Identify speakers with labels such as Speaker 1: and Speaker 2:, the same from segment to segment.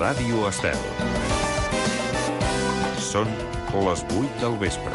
Speaker 1: Ràdio Estel. Són les 8 del vespre.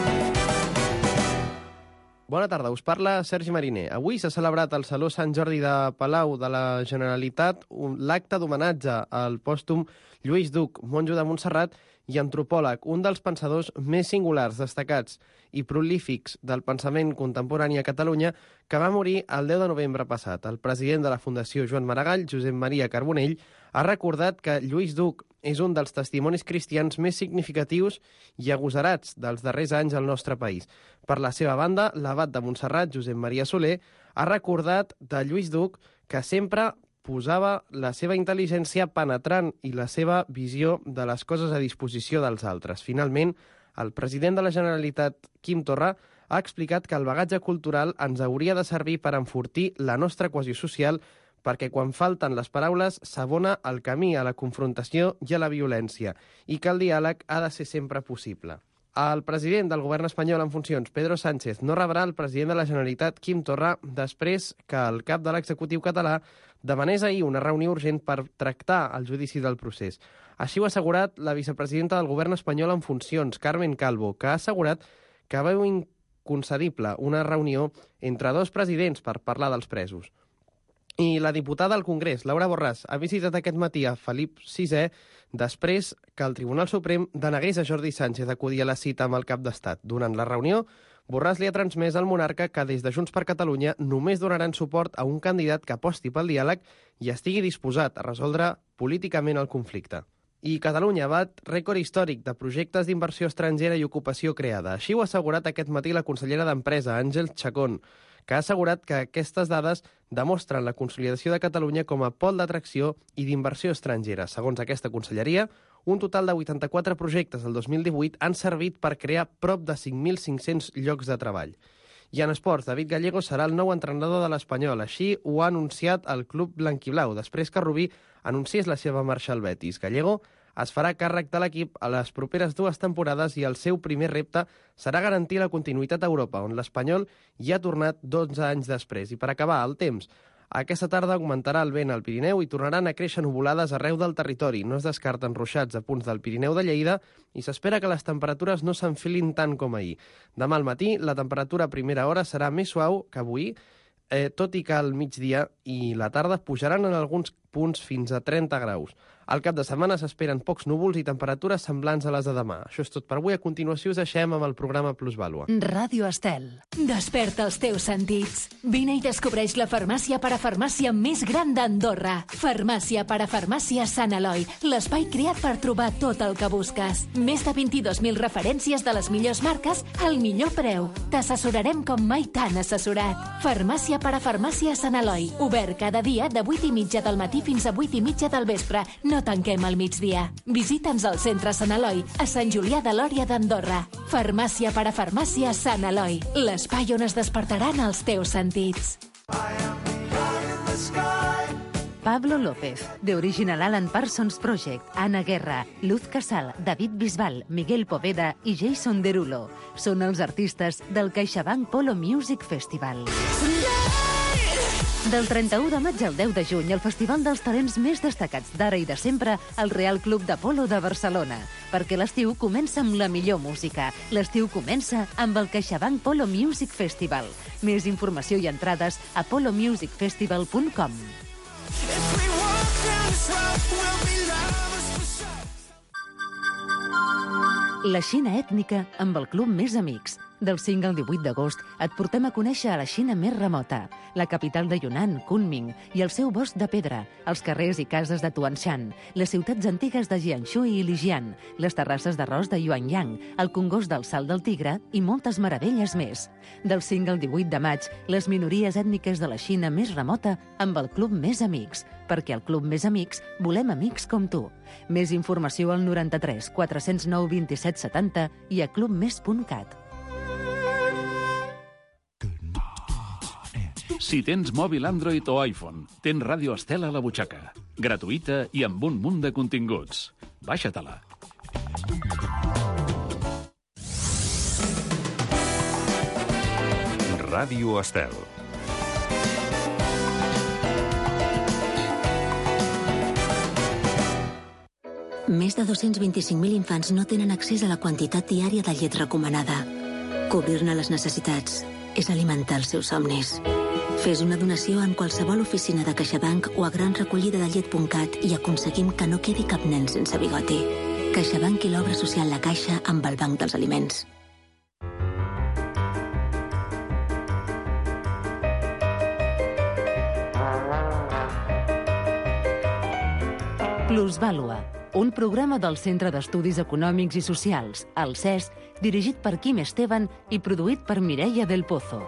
Speaker 2: Bona tarda, us parla Sergi Mariner. Avui s'ha celebrat al Saló Sant Jordi de Palau de la Generalitat l'acte d'homenatge al pòstum Lluís Duc, monjo de Montserrat i antropòleg, un dels pensadors més singulars, destacats i prolífics del pensament contemporani a Catalunya, que va morir el 10 de novembre passat. El president de la Fundació Joan Maragall, Josep Maria Carbonell, ha recordat que Lluís Duc és un dels testimonis cristians més significatius i agosarats dels darrers anys al nostre país. Per la seva banda, l'abat de Montserrat, Josep Maria Soler, ha recordat de Lluís Duc que sempre posava la seva intel·ligència penetrant i la seva visió de les coses a disposició dels altres. Finalment, el president de la Generalitat, Quim Torra, ha explicat que el bagatge cultural ens hauria de servir per enfortir la nostra cohesió social, perquè quan falten les paraules s'abona el camí a la confrontació i a la violència, i que el diàleg ha de ser sempre possible. El president del govern espanyol en funcions, Pedro Sánchez, no rebrà el president de la Generalitat, Quim Torra, després que el cap de l'executiu català demanés ahir una reunió urgent per tractar el judici del procés. Així ho ha assegurat la vicepresidenta del govern espanyol en funcions, Carmen Calvo, que ha assegurat que veu inconcedible una reunió entre dos presidents per parlar dels presos. I la diputada al Congrés, Laura Borràs, ha visitat aquest matí a Felip VI després que el Tribunal Suprem denegués a Jordi Sánchez acudir a la cita amb el cap d'Estat. Durant la reunió, Borràs li ha transmès al monarca que des de Junts per Catalunya només donaran suport a un candidat que aposti pel diàleg i estigui disposat a resoldre políticament el conflicte. I Catalunya bat rècord històric de projectes d'inversió estrangera i ocupació creada. Així ho ha assegurat aquest matí la consellera d'Empresa, Àngels Chacón, que ha assegurat que aquestes dades demostren la consolidació de Catalunya com a pol d'atracció i d'inversió estrangera. Segons aquesta conselleria, un total de 84 projectes del 2018 han servit per crear prop de 5.500 llocs de treball. I en esports, David Gallego serà el nou entrenador de l'Espanyol. Així ho ha anunciat el club blanquiblau, després que Rubí anunciés la seva marxa al Betis. Gallego es farà càrrec de l'equip a les properes 2 temporades i el seu primer repte serà garantir la continuïtat a Europa, on l'Espanyol hi ha tornat 12 anys després. I per acabar, el temps. Aquesta tarda augmentarà el vent al Pirineu i tornaran a créixer nuvolades arreu del territori. No es descarten ruixats a punts del Pirineu de Lleida i s'espera que les temperatures no s'enfilin tant com ahir. Demà al matí, la temperatura a primera hora serà més suau que avui, tot i que al migdia i la tarda pujaran en alguns punts fins a 30 graus. Al cap de setmana s'esperen pocs núvols i temperatures semblants a les de demà. Això és tot per avui. A continuació us deixem amb el programa Plusvàlua.
Speaker 3: Ràdio Estel. Desperta els teus sentits. Vine i descobreix la farmàcia parafarmàcia més gran d'Andorra. Farmàcia parafarmàcia Sant Eloi. L'espai creat per trobar tot el que busques. Més de 22.000 referències de les millors marques al millor preu. T'assessorarem com mai t'han assessorat. Farmàcia parafarmàcia Sant Eloi. Obert cada dia de 8:30 del matí fins a 8:30 del vespre. No tanquem al migdia. Visita'ns al centre Sant Eloi, a Sant Julià de Lòria d'Andorra. Farmàcia parafarmàcia Sant Eloi. L'espai on es despertaran els teus sentits.
Speaker 4: Pablo López, de Original Alan Parsons Project, Anna Guerra, Luz Casal, David Bisbal, Miguel Poveda i Jason Derulo són els artistes del CaixaBank Polo Music Festival. Del 31 de maig al 10 de juny, el festival dels talents més destacats d'ara i de sempre al Real Club de Polo de Barcelona. Perquè l'estiu comença amb la millor música. L'estiu comença amb el CaixaBank Polo Music Festival. Més informació i entrades a polomusicfestival.com. La Xina ètnica amb el Club Més Amics. Del 5 al 18 d'agost et portem a conèixer a la Xina més remota, la capital de Yunnan, Kunming, i el seu bosc de pedra, els carrers i cases de Tuanshan, les ciutats antigues de Jiangsu i Lijian, les terrasses d'arròs de Yuanyang, el congost del Salt del Tigre i moltes meravelles més. Del 5 al 18 de maig, les minories ètniques de la Xina més remota amb el Club Més Amics, perquè al Club Més Amics volem amics com tu. Més informació al 93 409 27 70 i a clubmes.cat.
Speaker 5: Si tens mòbil Android o iPhone, tens Ràdio Estel a la butxaca. Gratuïta i amb un munt de continguts. Baixa-te-la.
Speaker 1: Ràdio Estel.
Speaker 6: Més de 225.000 infants no tenen accés a la quantitat diària de llet recomanada. Cobrir-ne les necessitats és alimentar els seus somnis. Fes una donació en qualsevol oficina de CaixaBank o a granrecollidadellet.cat i aconseguim que no quedi cap nen sense bigoti. CaixaBank i l'obra social La Caixa amb el Banc dels Aliments.
Speaker 4: Plusvàlua, un programa del Centre d'Estudis Econòmics i Socials, el CES, dirigit per Quim Esteban i produït per Mireia del Pozo.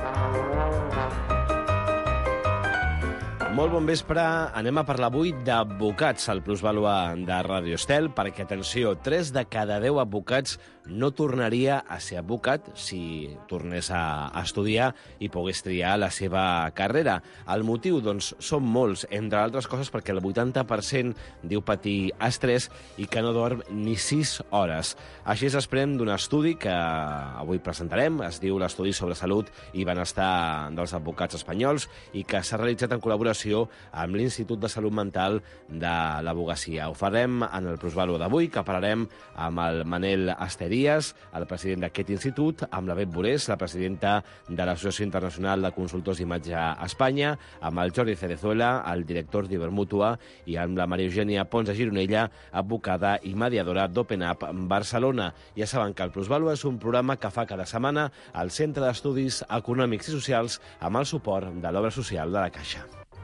Speaker 7: Molt bon vespre. Anem a parlar avui d'advocats al Plusvàlua de Radio Estel, perquè, atenció, 3 de cada 10 advocats no tornaria a ser advocat si tornés a estudiar i pogués triar la seva carrera. El motiu, doncs, són molts, entre altres coses perquè el 80% diu patir estrès i que no dorm ni 6 hores. Així es desprèn d'un estudi que avui presentarem, es diu l'Estudi sobre Salut i Benestar dels Advocats Espanyols i que s'ha realitzat en col·laboració amb l'Institut de Salut Mental de l'Advocacia. Ho farem en el Plusvàlua d'avui, que parlarem amb el Manel Asterias, el president d'aquest institut, amb la Bet Borés, la presidenta de l'Associació Internacional de Consultors d'Imatge a Espanya, amb el Jordi Cerezuela, el director d'Ibermútua, i amb la Maria Eugènia Pons de Gironella, advocada i mediadora d'Open Up Barcelona. Ja saben que el Plusvàlua és un programa que fa cada setmana al Centre d'Estudis Econòmics i Socials amb el suport de l'Obra Social de la Caixa.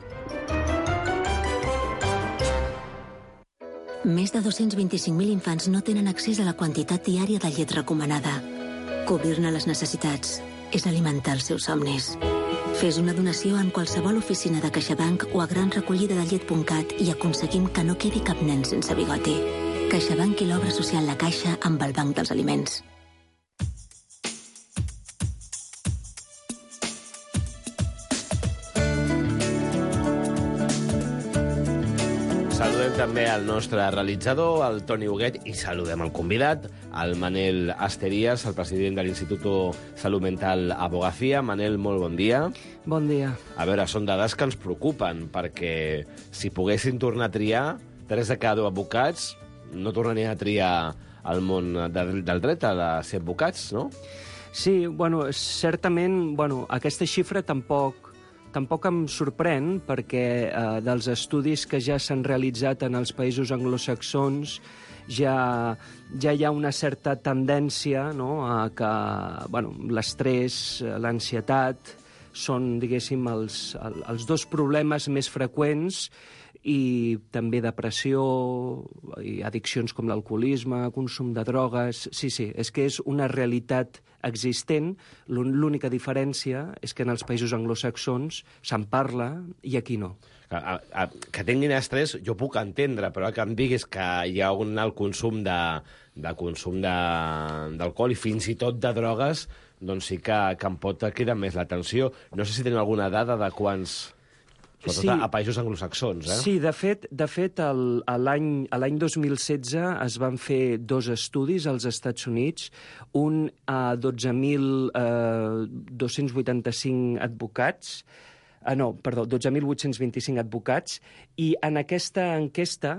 Speaker 6: Més de 225.000 infants no tenen accés a la quantitat diària de llet recomanada. Cobrir-ne les necessitats és alimentar els seus somnis. Fes una donació en qualsevol oficina de CaixaBank o a granrecollidadellet.cat i aconseguim que no quedi cap nen sense bigoti. CaixaBank i l'obra social La Caixa amb el Banc dels Aliments.
Speaker 7: Saludem també al nostre realitzador, el Toni Huguet, i saludem el convidat, el Manel Asterias, el president de l'Institut Salut Mental Abogacía. Manel, molt bon dia.
Speaker 8: Bon dia.
Speaker 7: A veure, són dades que ens preocupen, perquè si poguessin tornar a triar, 3 de cada 10 advocats no tornarien a triar el món del dret a ser advocats, no?
Speaker 8: Sí, certament, aquesta xifra tampoc em sorprèn, perquè dels estudis que ja s'han realitzat en els països anglosaxons ja hi ha una certa tendència, no?, a que l'estrès, l'ansietat són, diguéssim, els 2 problemes més freqüents, i també depressió i addiccions com l'alcoholisme, consum de drogues. Sí, és que és una realitat existent. L'única diferència és que en els països anglosaxons se'n parla i aquí no.
Speaker 7: Que tinguin estrès jo puc entendre, però que em diguis que hi ha un alt consum d'alcohol i fins i tot de drogues, doncs sí que em pot cridar més l'atenció. No sé si tenen alguna dada de quants... Sobretot a països anglosaxons, eh?
Speaker 8: Sí, de fet l'any 2016 es van fer 2 estudis als Estats Units, un a 12.285 advocats, 12.825 advocats, i en aquesta enquesta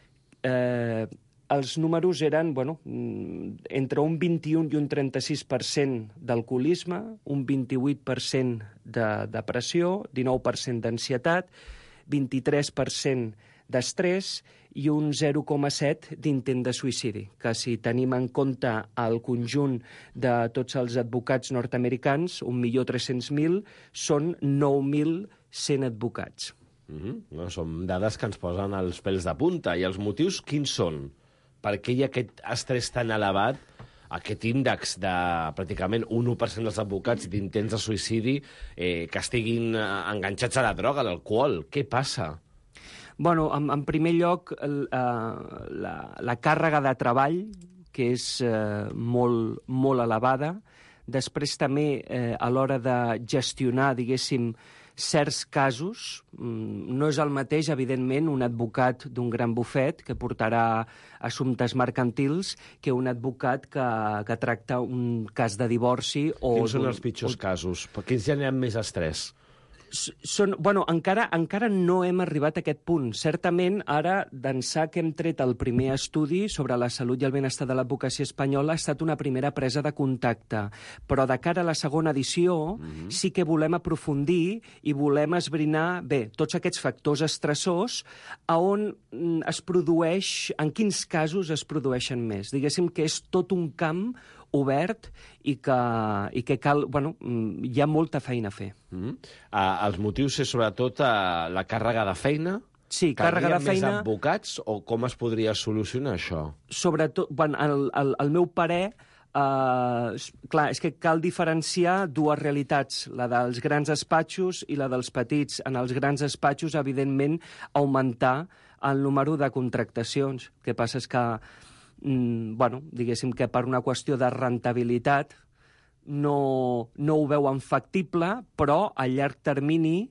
Speaker 8: els números eren entre un 21 i un 36% d'alcoholisme, un 28% de depressió, 19% d'ansietat, 23% d'estrès i un 0,7% d'intent de suïcidi, que si tenim en compte el conjunt de tots els advocats nord-americans, 1.300.000, són 9.100 advocats.
Speaker 7: Són dades que ens posen els pèls de punta. I els motius quins són? Per què hi ha aquest estrès tan elevat, aquest índex de pràcticament un 1% dels advocats d'intents de suïcidi que estiguin enganxats a la droga, a l'alcohol? Què passa?
Speaker 8: En primer lloc, la càrrega de treball, que és molt, molt elevada. Després també, a l'hora de gestionar, diguéssim, certs casos, no és el mateix, evidentment, un advocat d'un gran bufet que portarà assumptes mercantils que un advocat que tracta un cas de divorci o...
Speaker 7: Quins són els pitjors casos? Per quins generen més estrès?
Speaker 8: Encara no hem arribat a aquest punt. Certament, ara, d'ençà que hem tret el primer estudi sobre la salut i el benestar de l'advocacia espanyola, ha estat una primera presa de contacte. Però de cara a la segona edició, sí que volem aprofundir i volem esbrinar, tots aquests factors estressors, on es produeix, en quins casos es produeixen més. Diguéssim que és tot un camp obert i que cal... hi ha molta feina a fer.
Speaker 7: Els motius és sobretot la càrrega de feina?
Speaker 8: Sí, càrrega de feina...
Speaker 7: Més advocats o com es podria solucionar això?
Speaker 8: Sobretot, el meu parer... clar, és que cal diferenciar dues realitats, la dels grans despatxos i la dels petits. En els grans despatxos, evidentment, augmentar el número de contractacions. El que passa és que diguéssim que per una qüestió de rentabilitat no ho veuen factible, però a llarg termini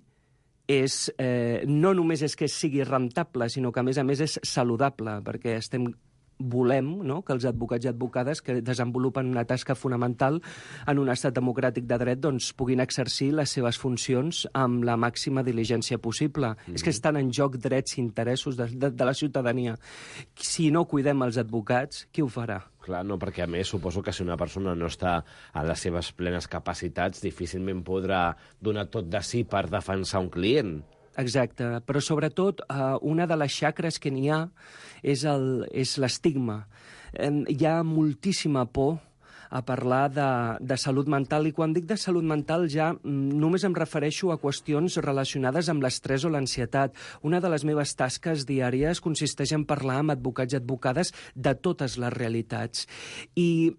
Speaker 8: no només és que sigui rentable, sinó que, a més, és saludable, perquè volem que els advocats i advocades que desenvolupen una tasca fonamental en un estat democràtic de dret puguin exercir les seves funcions amb la màxima diligència possible. És que estan en joc drets i interessos de la ciutadania. Si no cuidem els advocats, qui ho farà?
Speaker 7: Clar, no, perquè a més suposo que si una persona no està a les seves plenes capacitats, difícilment podrà donar tot de si per defensar un client.
Speaker 8: Exacte, però sobretot una de les xacres que n'hi ha és l'estigma. Hi ha moltíssima por a parlar de salut mental, i quan dic de salut mental ja només em refereixo a qüestions relacionades amb l'estrès o l'ansietat. Una de les meves tasques diàries consisteix en parlar amb advocats i advocades de totes les realitats. I,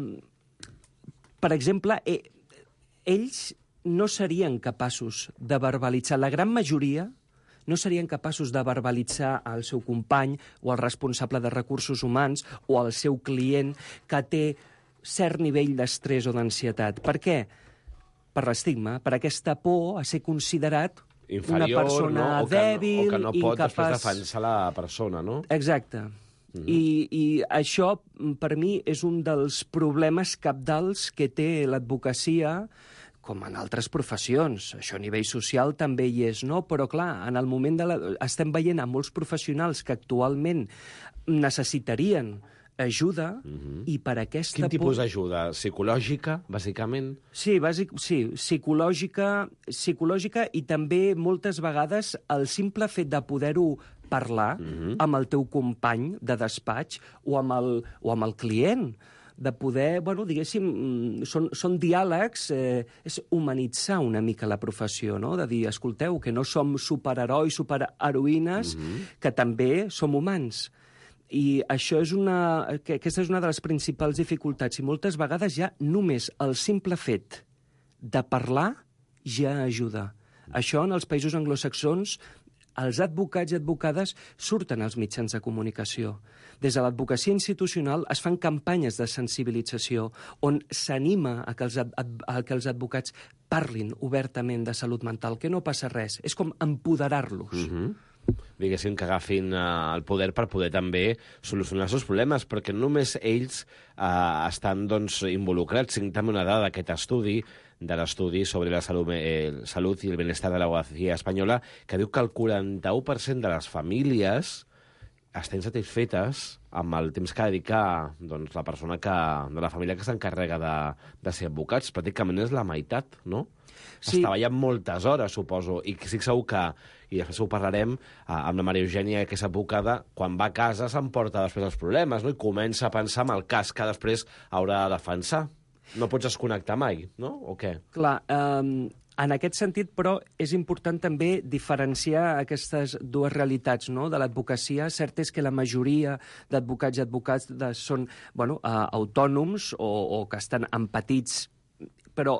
Speaker 8: per exemple, ells no serien capaços de verbalitzar, la gran majoria no serien capaços de verbalitzar al seu company o al responsable de recursos humans o al seu client que té cert nivell d'estrès o d'ansietat. Per què? Per l'estigma, per aquesta por a ser considerat
Speaker 7: inferior,
Speaker 8: una persona dèbil,
Speaker 7: o que no pot
Speaker 8: incapaç...
Speaker 7: després defensar la persona, no?
Speaker 8: Exacte. I això, per mi, és un dels problemes cabdals que té l'advocacia, com en altres professions. Això a nivell social també hi és, no? Però, clar, en el moment estem veient a molts professionals que actualment necessitarien ajuda i per aquesta...
Speaker 7: Quin tipus d'ajuda? Psicològica, bàsicament?
Speaker 8: Sí, psicològica i també moltes vegades el simple fet de poder-ho parlar amb el teu company de despatx o amb el client, de poder, diguéssim, són diàlegs, és humanitzar una mica la professió, no? De dir, escolteu, que no som superherois, superheroïnes, que també som humans. I això aquesta és una de les principals dificultats, i moltes vegades ja només el simple fet de parlar ja ajuda. Això en els països anglosaxons, els advocats i advocades surten als mitjans de comunicació. Des de l'advocacia institucional es fan campanyes de sensibilització on s'anima a que els advocats parlin obertament de salut mental, que no passa res. És com empoderar-los.
Speaker 7: Diguéssim que agafin el poder per poder també solucionar els seus problemes, perquè només ells estan involucrats. Tinc també una dada d'aquest estudi, de l'estudi sobre la salut i el benestar de l'advocacia espanyola, que diu que el 41% de les famílies estan satisfetes amb el temps que dedica la persona de la família que s'encarrega de ser advocats. Pràcticament és la meitat, no? Sí. Està ballant moltes hores, suposo, i estic segur que, i després ho parlarem, amb la Maria Eugènia, que és advocada, quan va a casa s'emporta després els problemes, no? I comença a pensar en el cas que després haurà de defensar. No pots desconnectar mai, no? O què?
Speaker 8: Clar, en aquest sentit, però, és important també diferenciar aquestes dues realitats, no? De l'advocacia. Cert és que la majoria d'advocats i advocats són autònoms o que estan en petits, però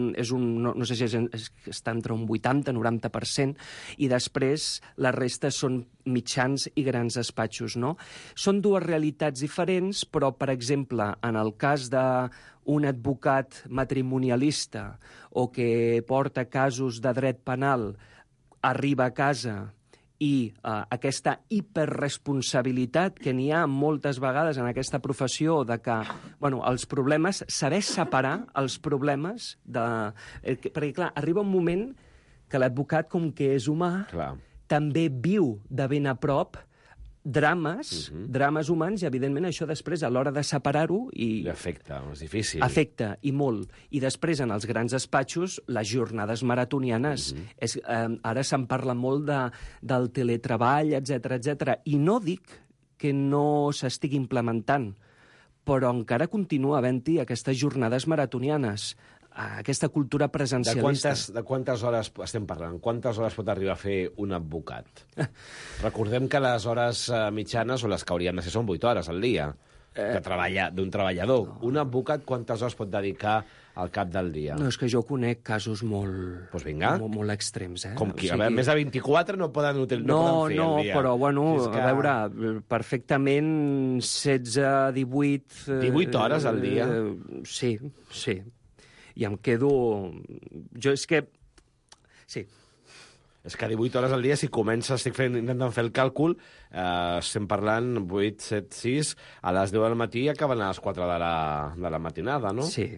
Speaker 8: no sé si està entre un 80-90%, i després la resta són mitjans i grans despatxos, no? Són dues realitats diferents, però, per exemple, en el cas d'un advocat matrimonialista o que porta casos de dret penal, arriba a casa i aquesta hiperresponsabilitat que n'hi ha moltes vegades en aquesta professió de que, els problemes, saber separar els problemes perquè, clar, arriba un moment que l'advocat, com que és humà, també viu de ben a prop drames humans, i evidentment això després, a l'hora de separar-ho...
Speaker 7: Afecta, és difícil.
Speaker 8: Afecta, i molt. I després, en els grans despatxos, les jornades maratonianes. Ara se'n parla molt del teletreball, etc. I no dic que no s'estigui implementant, però encara continua havent-hi aquestes jornades maratonianes, aquesta cultura presencialista.
Speaker 7: De quantes hores estem parlant? Quantes hores pot arribar a fer un advocat? Recordem que les hores mitjanes, o les que haurien de ser, són 8 hores al dia d'un treballador. Un advocat quantes hores pot dedicar al cap del dia?
Speaker 8: No, és que jo conec casos molt extrems.
Speaker 7: Com qui? A veure, més de 24 no poden fer al dia.
Speaker 8: No, però, bueno, a veure, perfectament 16, 18...
Speaker 7: 18 hores al dia?
Speaker 8: Sí. I em quedo... Jo és que... Sí.
Speaker 7: És que 18 hores al dia, si comences, intentant fer el càlcul, estem parlant 8, 7, 6, a les 10 del matí acaben a les 4 de la matinada, no?
Speaker 8: Sí.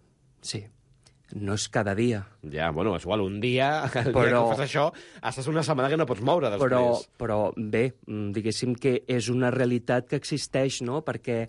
Speaker 8: No és cada dia.
Speaker 7: Ja, bueno, és igual, un dia, dia que fas això, estàs una setmana que no pots moure després.
Speaker 8: Però bé, diguéssim que és una realitat que existeix, no? Perquè,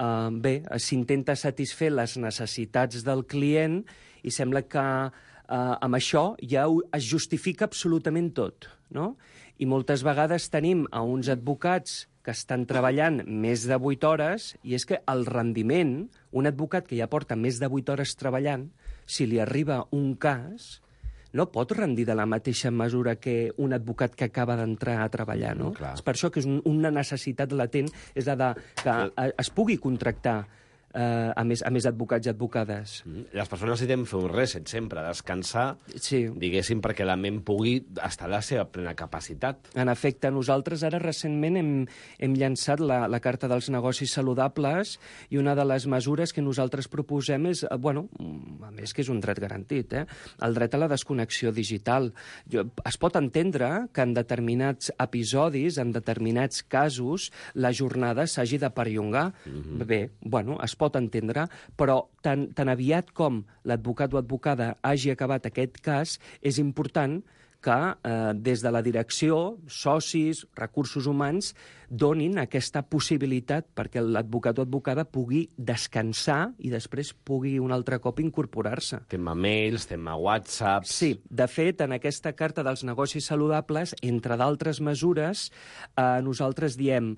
Speaker 8: s'intenta satisfer les necessitats del client i sembla que amb això ja es justifica absolutament tot, no? I moltes vegades tenim a uns advocats que estan treballant més de 8 hores, i és que el rendiment, un advocat que ja porta més de 8 hores treballant, si li arriba un cas, no pot rendir de la mateixa mesura que un advocat que acaba d'entrar a treballar, no? És per això que és una necessitat latent, és la de que es pugui contractar a més advocats i advocades.
Speaker 7: Les persones necessitem fer un reset sempre, descansar, diguéssim, perquè la ment pugui estar a la seva plena capacitat.
Speaker 8: En efecte, nosaltres ara recentment hem llançat la Carta dels Negocis Saludables, i una de les mesures que nosaltres proposem és, a més que és un dret garantit, el dret a la desconnexió digital. Es pot entendre que en determinats episodis, en determinats casos, la jornada s'hagi de perllongar. Bé, es pot entendre, però tan aviat com l'advocat o advocada hagi acabat aquest cas, és important que des de la direcció, socis, recursos humans, donin aquesta possibilitat perquè l'advocat o advocada pugui descansar i després pugui un altre cop incorporar-se.
Speaker 7: Tema mails, tema WhatsApp...
Speaker 8: Sí, de fet, en aquesta Carta dels Negocis Saludables, entre d'altres mesures, nosaltres diem,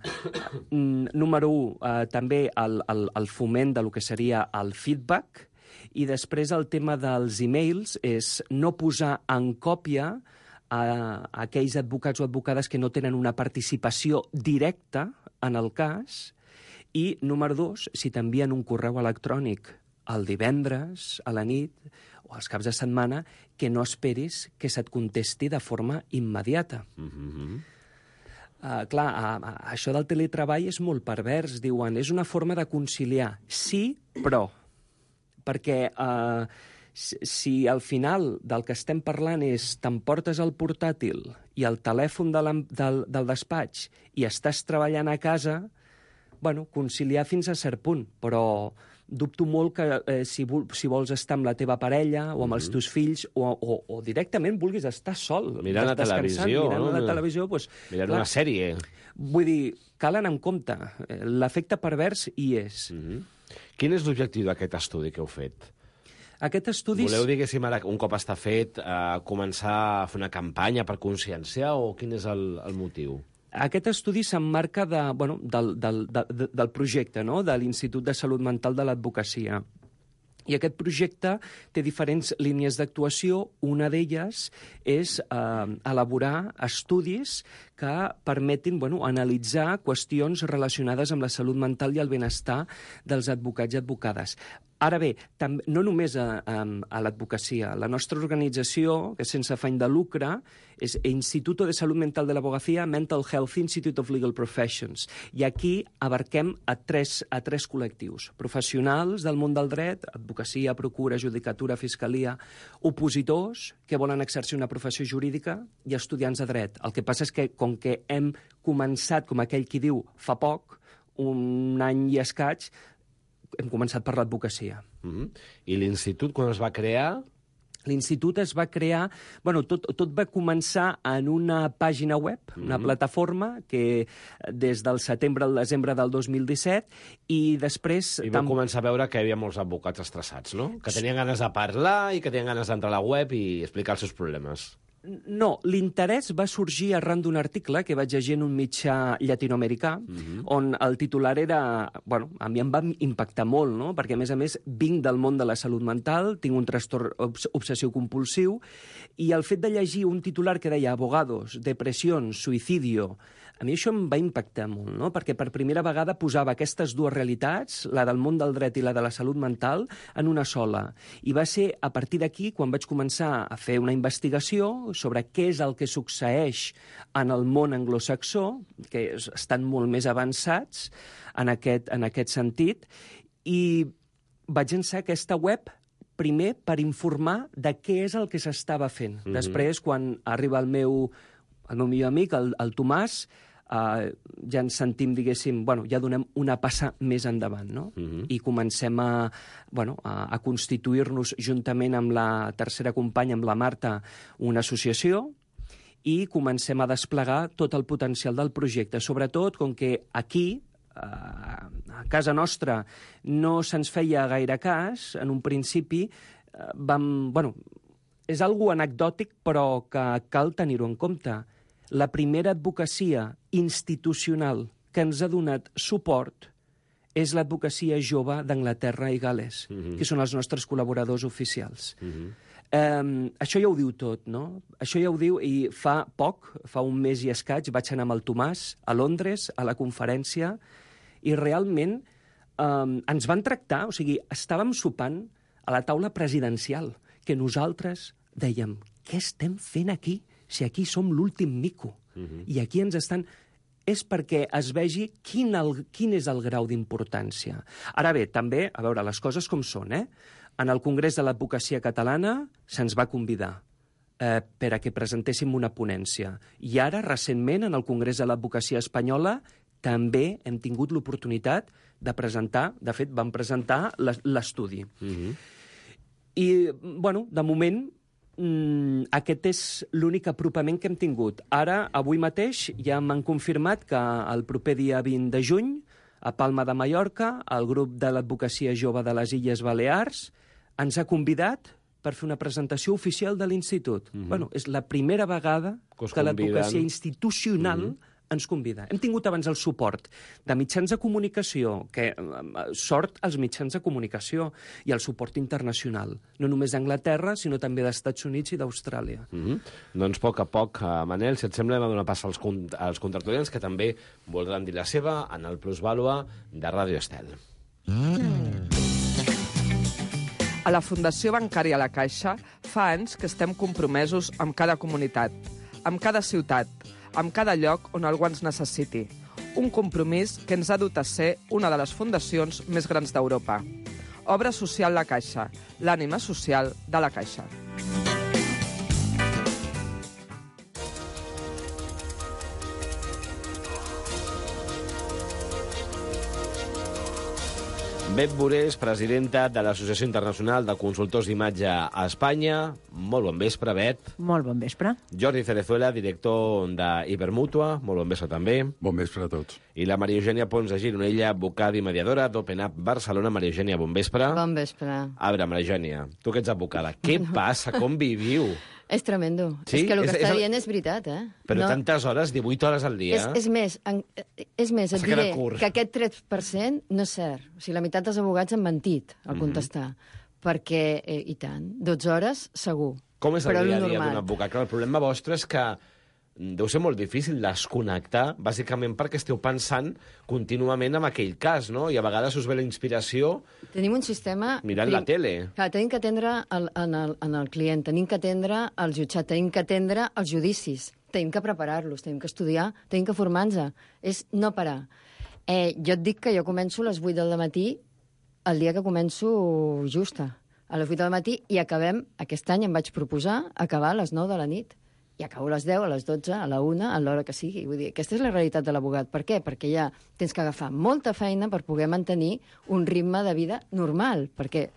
Speaker 8: número 1, també el foment del que seria el feedback, i després el tema dels e-mails és no posar en còpia a aquells advocats o advocades que no tenen una participació directa en el cas, i número 2, si t'envien un correu electrònic el divendres a la nit o als caps de setmana, que no esperis que se't contesti de forma immediata. Clar, això del teletreball és molt pervers, diuen, és una forma de conciliar. Sí, però, perquè si al final del que estem parlant és t'emportes el portàtil i el telèfon del despatx i estàs treballant a casa, conciliar fins a cert punt, però dubto molt que si vols estar amb la teva parella o amb els teus fills o directament vulguis estar sol.
Speaker 7: Mirant la televisió. Mirant una sèrie.
Speaker 8: Vull dir, cal anar en compte. L'efecte pervers hi és.
Speaker 7: Quin és l'objectiu d'aquest estudi que heu fet?
Speaker 8: Aquest estudi...
Speaker 7: Voleu, diguéssim, ara, un cop està fet, començar a fer una campanya per conscienciar, o quin és el motiu?
Speaker 8: Aquest estudi s'emmarca del projecte, no?, de l'Institut de Salut Mental de l'Advocacia. I aquest projecte té diferents línies d'actuació. Una d'elles és elaborar estudis que permetin analitzar qüestions relacionades amb la salut mental i el benestar dels advocats i advocades. Ara bé, no només a l'advocacia. La nostra organització, que és sense afany de lucre, és Instituto de Salud Mental de l'Abogacía, Mental Health Institute of Legal Professions. I aquí abarquem a tres col·lectius. Professionals del món del dret, advocacia, procura, judicatura, fiscalia, opositors que volen exercir una professió jurídica, i estudiants de dret. El que passa és que, com que hem començat, com aquell qui diu, fa poc, un any i escaig, hem començat per l'advocacia.
Speaker 7: I l'institut, quan es va crear?
Speaker 8: L'Institut es va crear... Tot va començar en una pàgina web, una plataforma, que des del setembre al desembre del 2017, i després...
Speaker 7: I vam començar a veure que hi havia molts advocats estressats, no? Que tenien ganes de parlar i que tenien ganes d'entrar a la web i explicar els seus problemes.
Speaker 8: No, l'interès va sorgir arran d'un article que vaig llegir en un mitjà llatinoamericà, on el titular era... a mi em va impactar molt, no? Perquè, a més, vinc del món de la salut mental, tinc un trastorn obsessiu-compulsiu, i el fet de llegir un titular que deia abogados, depresión, suicidio... A mi això em va impactar molt, no? Perquè per primera vegada posava aquestes dues realitats, la del món del dret i la de la salut mental, en una sola. I va ser a partir d'aquí quan vaig començar a fer una investigació sobre què és el que succeeix en el món anglosaxó, que estan molt més avançats en aquest sentit, i vaig llançar aquesta web primer per informar de què és el que s'estava fent. Després, quan arriba el meu millor amic, el Tomàs, ja ens sentim, diguéssim, ja donem una passa més endavant, no? I comencem a constituir-nos juntament amb la tercera companya, amb la Marta, una associació, i comencem a desplegar tot el potencial del projecte. Sobretot, com que aquí, a casa nostra, no se'ns feia gaire cas, en un principi, és algo anecdòtic, però que cal tenir-ho en compte. La primera advocacia institucional que ens ha donat suport és l'advocacia jove d'Anglaterra i Gal·les, que són els nostres col·laboradors oficials. Això ja ho diu tot, no? Això ja ho diu, i fa un mes i escaig, vaig anar amb el Tomàs a Londres, a la conferència, i realment ens van tractar, o sigui, estàvem sopant a la taula presidencial, que nosaltres dèiem, què estem fent aquí? Si aquí som l'últim mico, i aquí ens estan... És perquè es vegi quin és el grau d'importància. Ara bé, també, a veure, les coses com són, En el Congrés de l'Advocacia Catalana se'ns va convidar per a que presentéssim una ponència. I ara, recentment, en el Congrés de l'Advocacia Espanyola, també hem tingut l'oportunitat de presentar, de fet, vam presentar l'estudi. I, de moment, aquest és l'únic apropament que hem tingut. Ara, avui mateix, ja m'han confirmat que el proper dia 20 de juny, a Palma de Mallorca, el grup de l'Advocacia Jove de les Illes Balears ens ha convidat per fer una presentació oficial de l'Institut. És la primera vegada que l'advocacia institucional ens convida. Hem tingut abans el suport de mitjans de comunicació, que sort als mitjans de comunicació, i el suport internacional, no només d'Anglaterra, sinó també dels Estats Units i d'Austràlia.
Speaker 7: Doncs a poc, Manel, si et sembla, hem de donar pas als contractualians, que també voldran dir la seva en el Plusvàlua de Ràdio Estel.
Speaker 9: A la Fundació Bancària La Caixa fa anys que estem compromesos amb cada comunitat, amb cada ciutat, amb cada lloc on algú ens necessiti. Un compromís que ens ha dut a ser una de les fundacions més grans d'Europa. Obra Social La Caixa, l'ànima social de la Caixa.
Speaker 7: Bet Borés, presidenta de l'Associació Internacional de Consultors d'Imatge a Espanya. Molt bon vespre, Bet.
Speaker 10: Molt bon vespre.
Speaker 7: Jordi Cerezuela, director d'Hipermútua. Molt bon vespre, també.
Speaker 11: Bon vespre a tots.
Speaker 7: I la Maria Eugènia Pons de Gironella, advocada i mediadora d'Open Up Barcelona. Maria Eugènia, bon vespre.
Speaker 12: Bon vespre.
Speaker 7: A veure, Maria Eugènia, tu que ets advocada, què passa? Com viviu?
Speaker 12: És tremendo.
Speaker 7: Sí?
Speaker 12: És que el que està dient és veritat,
Speaker 7: Però tantes hores, 18 hores al dia...
Speaker 12: És més, et diré que aquest 3% no és cert. O sigui, la meitat dels advocats han mentit al contestar. Perquè, i tant, 12 hores segur.
Speaker 7: Com és el dia a dia d'un advocat? Clar, el problema vostre és que deu ser molt difícil desconnectar, bàsicament perquè esteu pensant contínuament en aquell cas, no? I a vegades us ve la inspiració...
Speaker 12: Tenim un sistema...
Speaker 7: Mirant la tele.
Speaker 12: Clar, tenim que atendre el client, tenim que atendre el jutjat, tenim que atendre els judicis, tenim que preparar-los, tenim que estudiar, tenim que formar-nos. És no parar. Jo et dic que jo començo a les 8 del matí el dia que començo justa, a les 8 del matí, i acabem, aquest any em vaig proposar acabar a les 9 de la nit. I acabo a les 10, a les 12, a la 1, a l'hora que sigui. Vull dir, aquesta és la realitat de l'abogat. Per què? Perquè ja tens que agafar molta feina per poder mantenir un ritme de vida normal. Perquè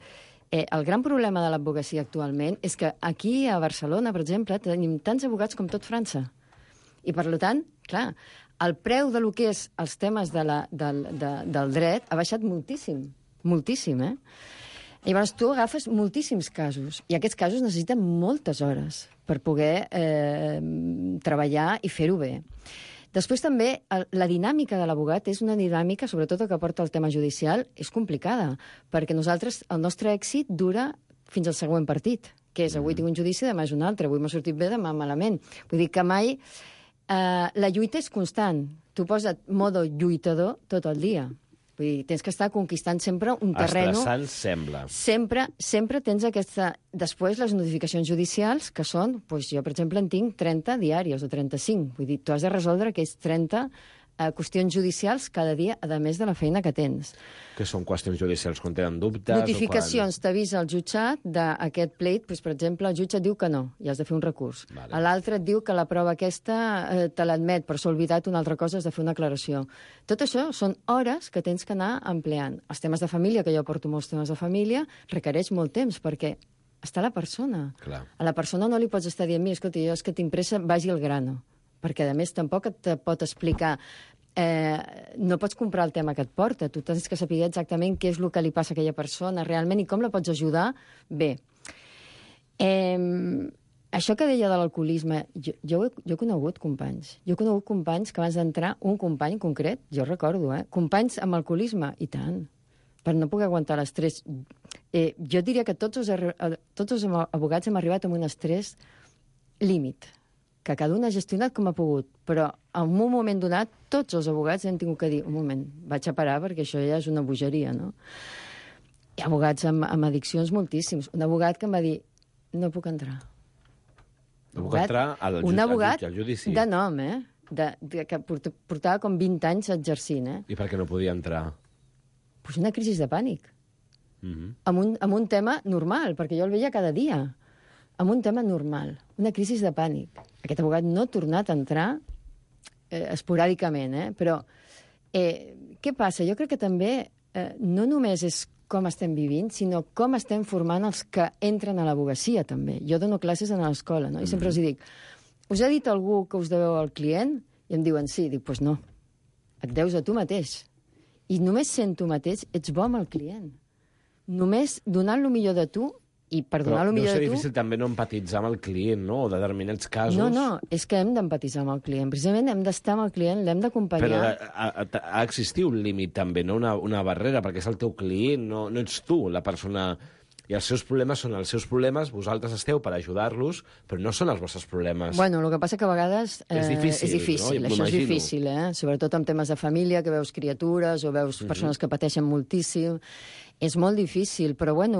Speaker 12: El gran problema de l'advocacia actualment és que aquí a Barcelona, per exemple, tenim tants advocats com tot França. I, per tant, clar, el preu de lo que és els temes del dret ha baixat moltíssim. Moltíssim, eh? I llavors tu agafes moltíssims casos, i aquests casos necessiten moltes hores per poder treballar i fer-ho bé. Després també, la dinàmica de l'abogat és una dinàmica, sobretot el que porta al tema judicial, és complicada, perquè nosaltres, el nostre èxit dura fins al següent partit, que és avui tinc un judici, demà és un altre, avui m'ha sortit bé, demà malament. Vull dir que mai... la lluita és constant. Tu posa't modo lluitador tot el dia. Vull dir, tens que estar conquistant sempre un terreno...
Speaker 7: Estressant sembla.
Speaker 12: Sempre tens aquesta... Després, les notificacions judicials, que són... Doncs jo, per exemple, en tinc 30 diàries o 35. Vull dir, tu has de resoldre aquests 30 qüestions judicials cada dia, a més de la feina que tens.
Speaker 7: Que són qüestions judicials quan tenen dubtes?
Speaker 12: Notificacions, t'avisa el jutjat d'aquest pleit, doncs, per exemple, el jutge et diu que no, i has de fer un recurs. Vale. L'altre et diu que la prova aquesta te l'admet, però s'ha oblidat una altra cosa, has de fer una aclaració. Tot això són hores que tens que anar empleant. Els temes de família, que jo porto molts temes de família, requereix molt temps, perquè està la persona.
Speaker 7: Clar.
Speaker 12: A la persona no li pots estar dient, mira, escolta, jo és que tinc pressa, vagi al grano. Perquè, a més, tampoc et pot explicar... no pots comprar el tema que et porta. Tu tens que saber exactament què és el que li passa a aquella persona realment i com la pots ajudar bé. Això que deia de l'alcoholisme, jo he conegut companys. Jo he conegut companys que abans d'entrar, un company concret, jo recordo, companys amb alcoholisme, i tant, per no poder aguantar l'estrès. Jo diria que tots els advocats hem arribat amb un estrès límit, que cada un ha gestionat com ha pogut, però en un moment donat tots els advocats hem tingut que dir, un moment, vaig a parar perquè això ja és una bogeria, no? Hi ha advocats amb addiccions moltíssims. Un advogat que em va dir, no puc entrar.
Speaker 7: No puc entrar al judici?
Speaker 12: Un advogat de nom, que portava com 20 anys exercint.
Speaker 7: I per què no podia entrar?
Speaker 12: Pues una crisi de pànic. Amb un tema normal, perquè jo el veia cada dia. Amb un tema normal, una crisi de pànic. Aquest advogat no ha tornat a entrar esporàdicament, però què passa? Jo crec que també no només és com estem vivint, sinó com estem formant els que entren a l'advocacia, també. Jo dono classes a l'escola, no? I sempre els dic, us ha dit algú que us deveu al client? I em diuen sí. Dic, doncs no, et deus a tu mateix. I només sent tu mateix ets bo amb el client. Només donant el millor de tu, i per donar el millor de tu...
Speaker 7: Però deu ser difícil també no empatitzar amb el client, no? O determinats casos...
Speaker 12: No, és que hem d'empatitzar amb el client. Precisament hem d'estar amb el client, l'hem d'acompanyar.
Speaker 7: Però ha d'existir un límit també, no? Una barrera, perquè és el teu client, no ets tu, la persona... I els seus problemes són els seus problemes, vosaltres esteu per ajudar-los, però no són els vostres problemes.
Speaker 12: Bueno, el que passa que a vegades és
Speaker 7: no?
Speaker 12: difícil, això és difícil, sobretot en temes de família, que veus criatures o veus persones que pateixen moltíssim. És molt difícil, però bueno...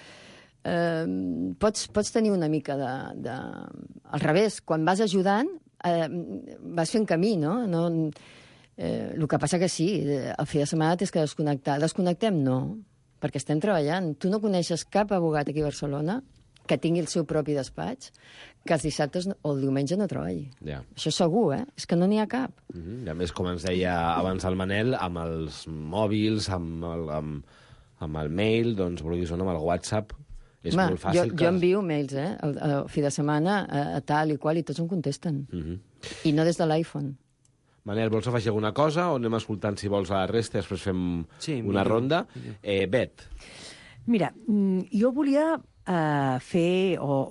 Speaker 12: pots tenir una mica de... Al revés, quan vas ajudant, vas fent camí, no? El que passa que sí, el fi de setmana tens que desconnectar. Desconnectem? No, perquè estem treballant. Tu no coneixes cap advogat aquí a Barcelona que tingui el seu propi despatx, que els dissabtes o el diumenge no treballi.
Speaker 7: Yeah.
Speaker 12: Això segur, és que no n'hi ha cap.
Speaker 7: I a més, com ens deia abans el Manel, amb els mòbils, amb el mail, doncs, vulguis o no, amb el WhatsApp, és molt fàcil.
Speaker 12: Jo envio mails, al fi de setmana, a tal i qual, i tots em contesten. I no des de l'iPhone.
Speaker 7: Manel, vols afegir alguna cosa o anem escoltant, si vols, a la resta, després fem una ronda? Bet.
Speaker 10: Mira, jo volia fer o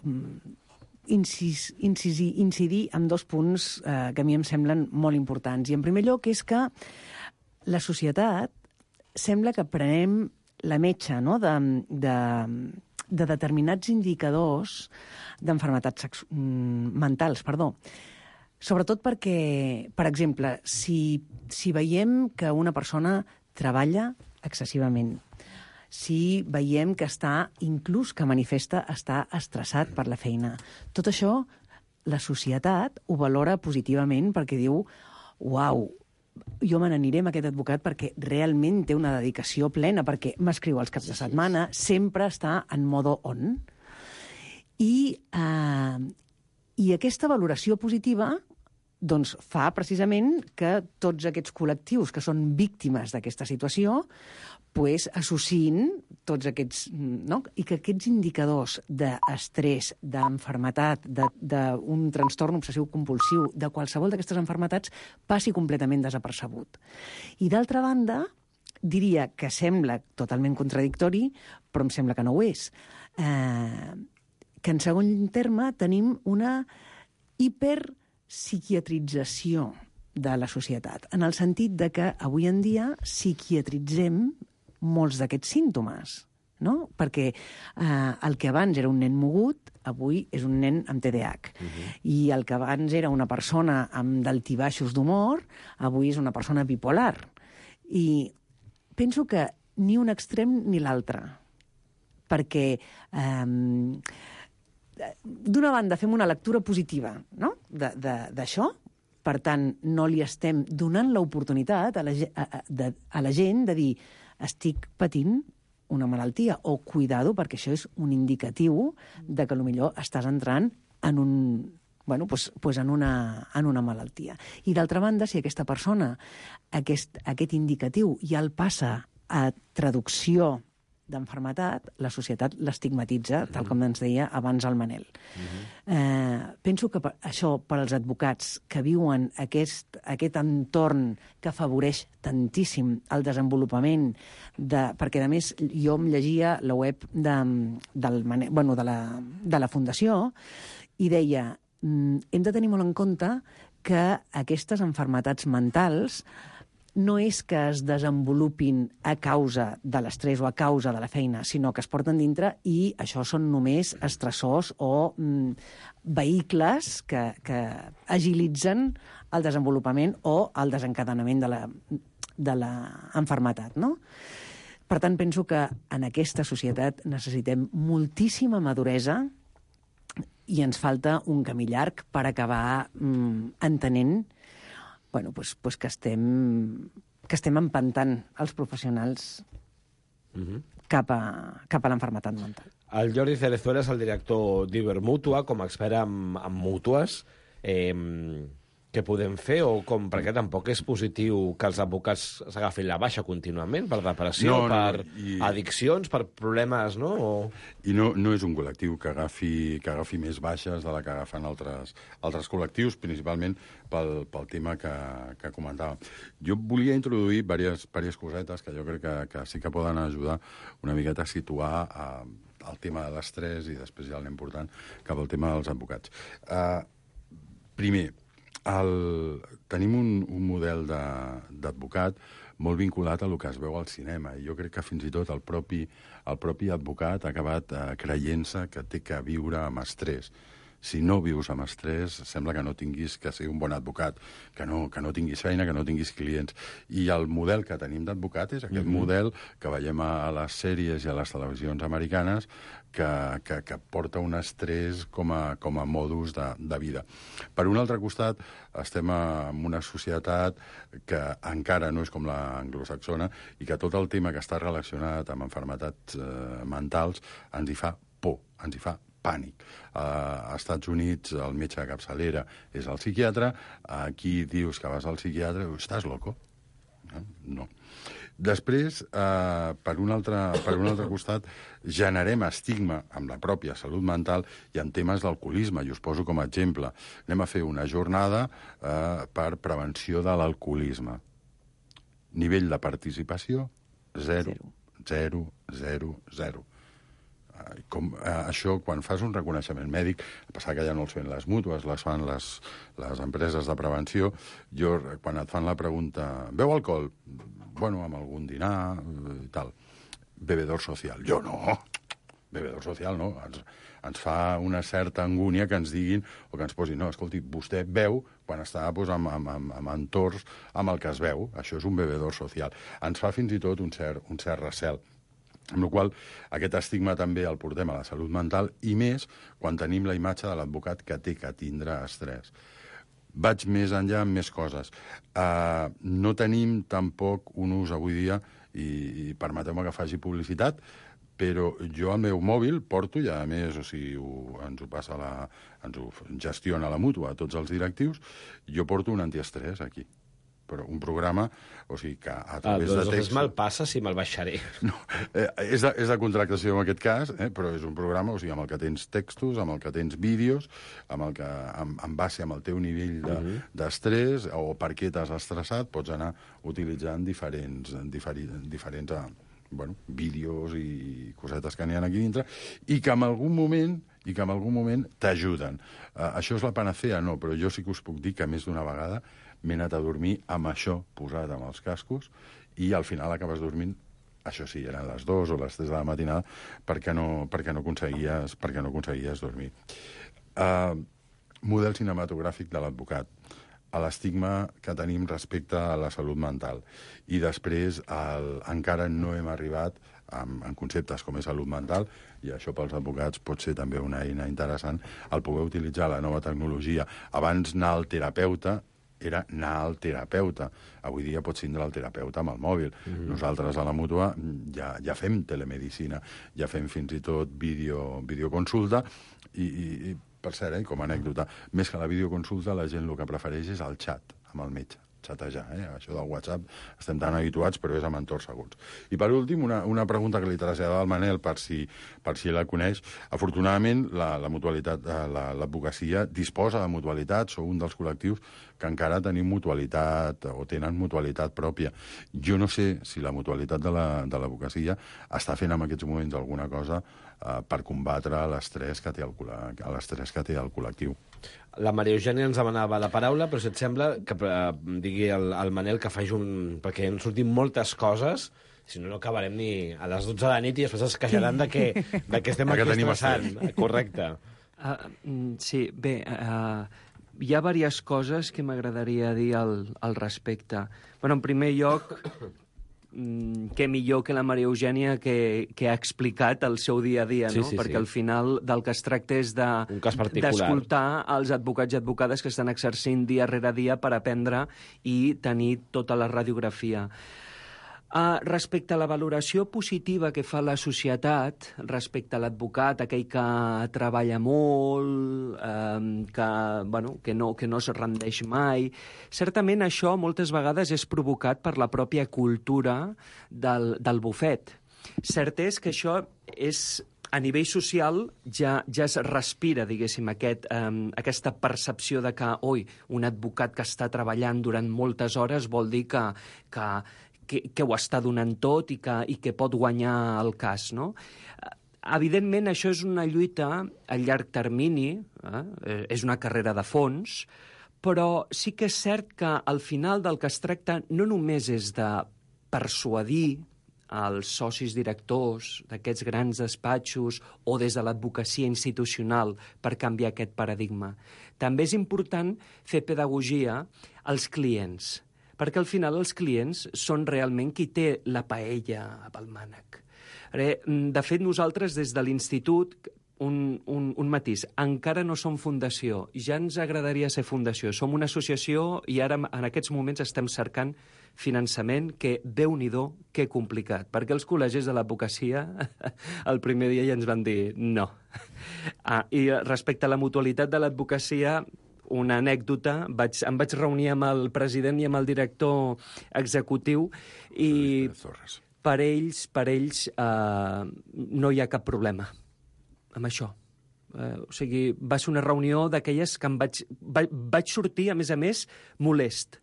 Speaker 10: incidir en 2 punts que a mi em semblen molt importants. I en primer lloc és que la societat sembla que prenem la metxa, no?, de determinats indicadors d'enfermetats mentals, Sobretot perquè, per exemple, si veiem que una persona treballa excessivament, si veiem que inclús que manifesta estar estressat per la feina, tot això la societat ho valora positivament perquè diu, uau, jo me n'aniré amb aquest advocat perquè realment té una dedicació plena, perquè m'escriu els caps de setmana, sempre està en modo on. I aquesta valoració positiva doncs fa precisament que tots aquests col·lectius que són víctimes d'aquesta situació pues, associïn tots aquests... No? I que aquests indicadors d'estrès, d'enfermetat, d'un trastorn obsessiu-compulsiu, de qualsevol d'aquestes enfermetats, passi completament desapercebut. I d'altra banda, diria que sembla totalment contradictori, però em sembla que no ho és, que en segon terme tenim una hiperpsiquiatrització de la societat, en el sentit de que avui en dia psiquiatritzem molts d'aquests símptomes, no? Perquè el que abans era un nen mogut, avui és un nen amb TDAH. I el que abans era una persona amb daltibaixos d'humor, avui és una persona bipolar. I penso que ni un extrem ni l'altre, perquè d'una banda fem una lectura positiva, no? d'això, per tant, no li estem donant l'oportunitat a la gent de dir estic patint una malaltia, o cuidado, perquè això és un indicatiu de que potser estàs entrant en en una malaltia. I d'altra banda, si aquesta persona, aquest indicatiu ja el passa a traducció d'enfermetat, la societat l'estigmatitza, tal com ens deia abans el Manel. Penso que això, per als advocats que viuen aquest entorn que afavoreix tantíssim el desenvolupament, perquè, a més, jo em llegia la web de la Fundació i deia hem de tenir molt en compte que aquestes enfermetats mentals no és que es desenvolupin a causa de l'estrès o a causa de la feina, sinó que es porten dintre i això són només estressors o vehicles que agilitzen el desenvolupament o el desencadenament de l'enfermetat, no? Per tant, penso que en aquesta societat necessitem moltíssima maduresa i ens falta un camí llarg per acabar entenent que estem empantant els professionals cap a l'enfermetat mental.
Speaker 7: El Jordi Cerezuela és el director d'Ibermútua, com a expert en mútues. Què podem fer o com? Perquè tampoc és positiu que els advocats s'agafin la baixa contínuament per depressió, per addiccions, per problemes, no?
Speaker 11: I no és un col·lectiu que agafi més baixes de la que agafen altres col·lectius, principalment pel tema que comentàvem. Jo volia introduir diverses cosetes que jo crec que sí que poden ajudar una miqueta a situar el tema de l'estrès i després ja l'important cap al tema dels advocats. Primer, tenim un model d'advocat molt vinculat a el que es veu al cinema, i jo crec que fins i tot el propi advocat ha acabat creient-se que té que viure amb estrès. Si no vius amb estrès, sembla que no tinguis que ser un bon advocat, que no tinguis feina, que no tinguis clients. I el model que tenim d'advocat és aquest model que veiem a les sèries i a les televisions americanes que porta un estrès com a modus de vida. Per un altre costat, estem en una societat que encara no és com l'anglosaxona i que tot el tema que està relacionat amb malalties mentals ens hi fa por, ens hi fa pànic. Als Estats Units el metge de capçalera és el psiquiatre, aquí dius que vas al psiquiatre i dius, estàs loco? No. Després, per un altre costat, generem estigma amb la pròpia salut mental i en temes d'alcoholisme, i us poso com a exemple. Anem a fer una jornada per prevenció de l'alcoholisme. Nivell de participació, 0, 0, 0, 0. Això, quan fas un reconeixement mèdic, a passar que ja no els fan les mútues, les fan les empreses de prevenció, quan et fan la pregunta, beu alcohol? Bueno, amb algun dinar i tal. Bebedor social. Jo no. Bebedor social no. Ens fa una certa angúnia que ens diguin o que ens posin, no, escolti, vostè beu quan està amb entorns amb el que es veu. Això és un bebedor social. Ens fa fins i tot un cert recel. Amb la qual cosa, aquest estigma també el portem a la salut mental, i més quan tenim la imatge de l'advocat que té que tindre estrès. Vaig més enllà amb més coses. No tenim tampoc un ús avui dia, i permeteu-me que faci publicitat, però jo al meu mòbil porto, i a més, o sigui, ens ho gestiona la mútua a tots els directius, jo porto un antiestrès aquí. Però un programa, o sigui, que a través de text...
Speaker 7: me'l passa si me'l baixaré.
Speaker 11: No, és de contractació en aquest cas, però és un programa, o sigui, amb el que tens textos, amb el que tens vídeos, amb el que, en base amb el teu nivell d'estrès o per què t'has estressat, pots anar utilitzant diferents vídeos i cosetes que n'hi ha aquí dintre, i que en algun moment t'ajuden. Això és la panacea? No, però jo sí que us puc dir que més d'una vegada m'he anat a dormir amb això posat amb els cascos i al final acabes dormint, això sí, eren les 2 o les 3 de la matinada, perquè no aconseguies dormir. Model cinematogràfic de l'advocat, a l'estigma que tenim respecte a la salut mental. I després encara no hem arribat en conceptes com és salut mental, i això pels advocats pot ser també una eina interessant, el poder utilitzar la nova tecnologia. Abans anar al terapeuta era anar al terapeuta. Avui dia pots tindre el terapeuta amb el mòbil. Nosaltres a la mútua ja fem telemedicina, ja fem fins i tot videoconsulta, i per cert, com a anècdota, més que la videoconsulta, la gent el que prefereix és el xat amb el metge. Xatejar, això del WhatsApp estem tan habituats, però és amb entorns segurs. I per últim, una pregunta que li traslladava al Manel per si la coneix. Afortunadament, la mutualitat, l'advocacia disposa de mutualitat, sou un dels col·lectius que encara tenim mutualitat o tenen mutualitat pròpia. Jo no sé si la mutualitat de l'advocacia està fent en aquests moments alguna cosa per combatre l'estrès que té el col·lectiu.
Speaker 7: La Maria Eugènia ens demanava la paraula, però si et sembla que digui al Manel que faci perquè han sortit moltes coses, si no acabarem ni a les 12 de la nit i després es queixaran de que estem aquí estressant. Correcte.
Speaker 8: Sí, bé, hi ha diverses coses que m'agradaria dir al respecte. Bueno, en primer lloc, què millor que la Maria Eugènia que ha explicat el seu dia a dia, no? Perquè al final del que es tracta és d'escoltar els advocats i advocades que estan exercint dia rere dia per aprendre i tenir tota la radiografia. Respecte a la valoració positiva que fa la societat, respecte a l'advocat, aquell que treballa molt, que no es rendeix mai, certament això moltes vegades és provocat per la pròpia cultura del bufet. Cert és que això és... A nivell social ja es respira, diguéssim, aquesta percepció de que, un advocat que està treballant durant moltes hores vol dir que ho està donant tot i que pot guanyar el cas, no? Evidentment, això és una lluita a llarg termini, és una carrera de fons, però sí que és cert que al final del que es tracta no només és de persuadir els socis directors d'aquests grans despatxos o des de l'advocacia institucional per canviar aquest paradigma. També és important fer pedagogia als clients, perquè al final els clients són realment qui té la paella pel mànec. De fet, nosaltres des de l'institut, un matís, encara no som fundació, ja ens agradaria ser fundació, som una associació i ara en aquests moments estem cercant finançament, que Déu-n'hi-do, que complicat, perquè els col·legis de l'advocacia el primer dia ja ens van dir no. I respecte a la mutualitat de l'advocacia, una anècdota, em vaig reunir amb el president i amb el director executiu i per ells no hi ha cap problema amb això. O sigui, va ser una reunió d'aquelles que vaig sortir, a més, molest.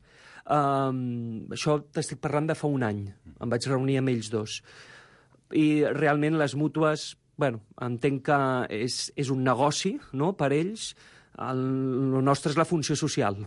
Speaker 8: Això t'estic parlant de fa un any. Em vaig reunir amb ells dos. I realment les mútues, entenc que és un negoci, no?, per ells. El nostre és la funció social.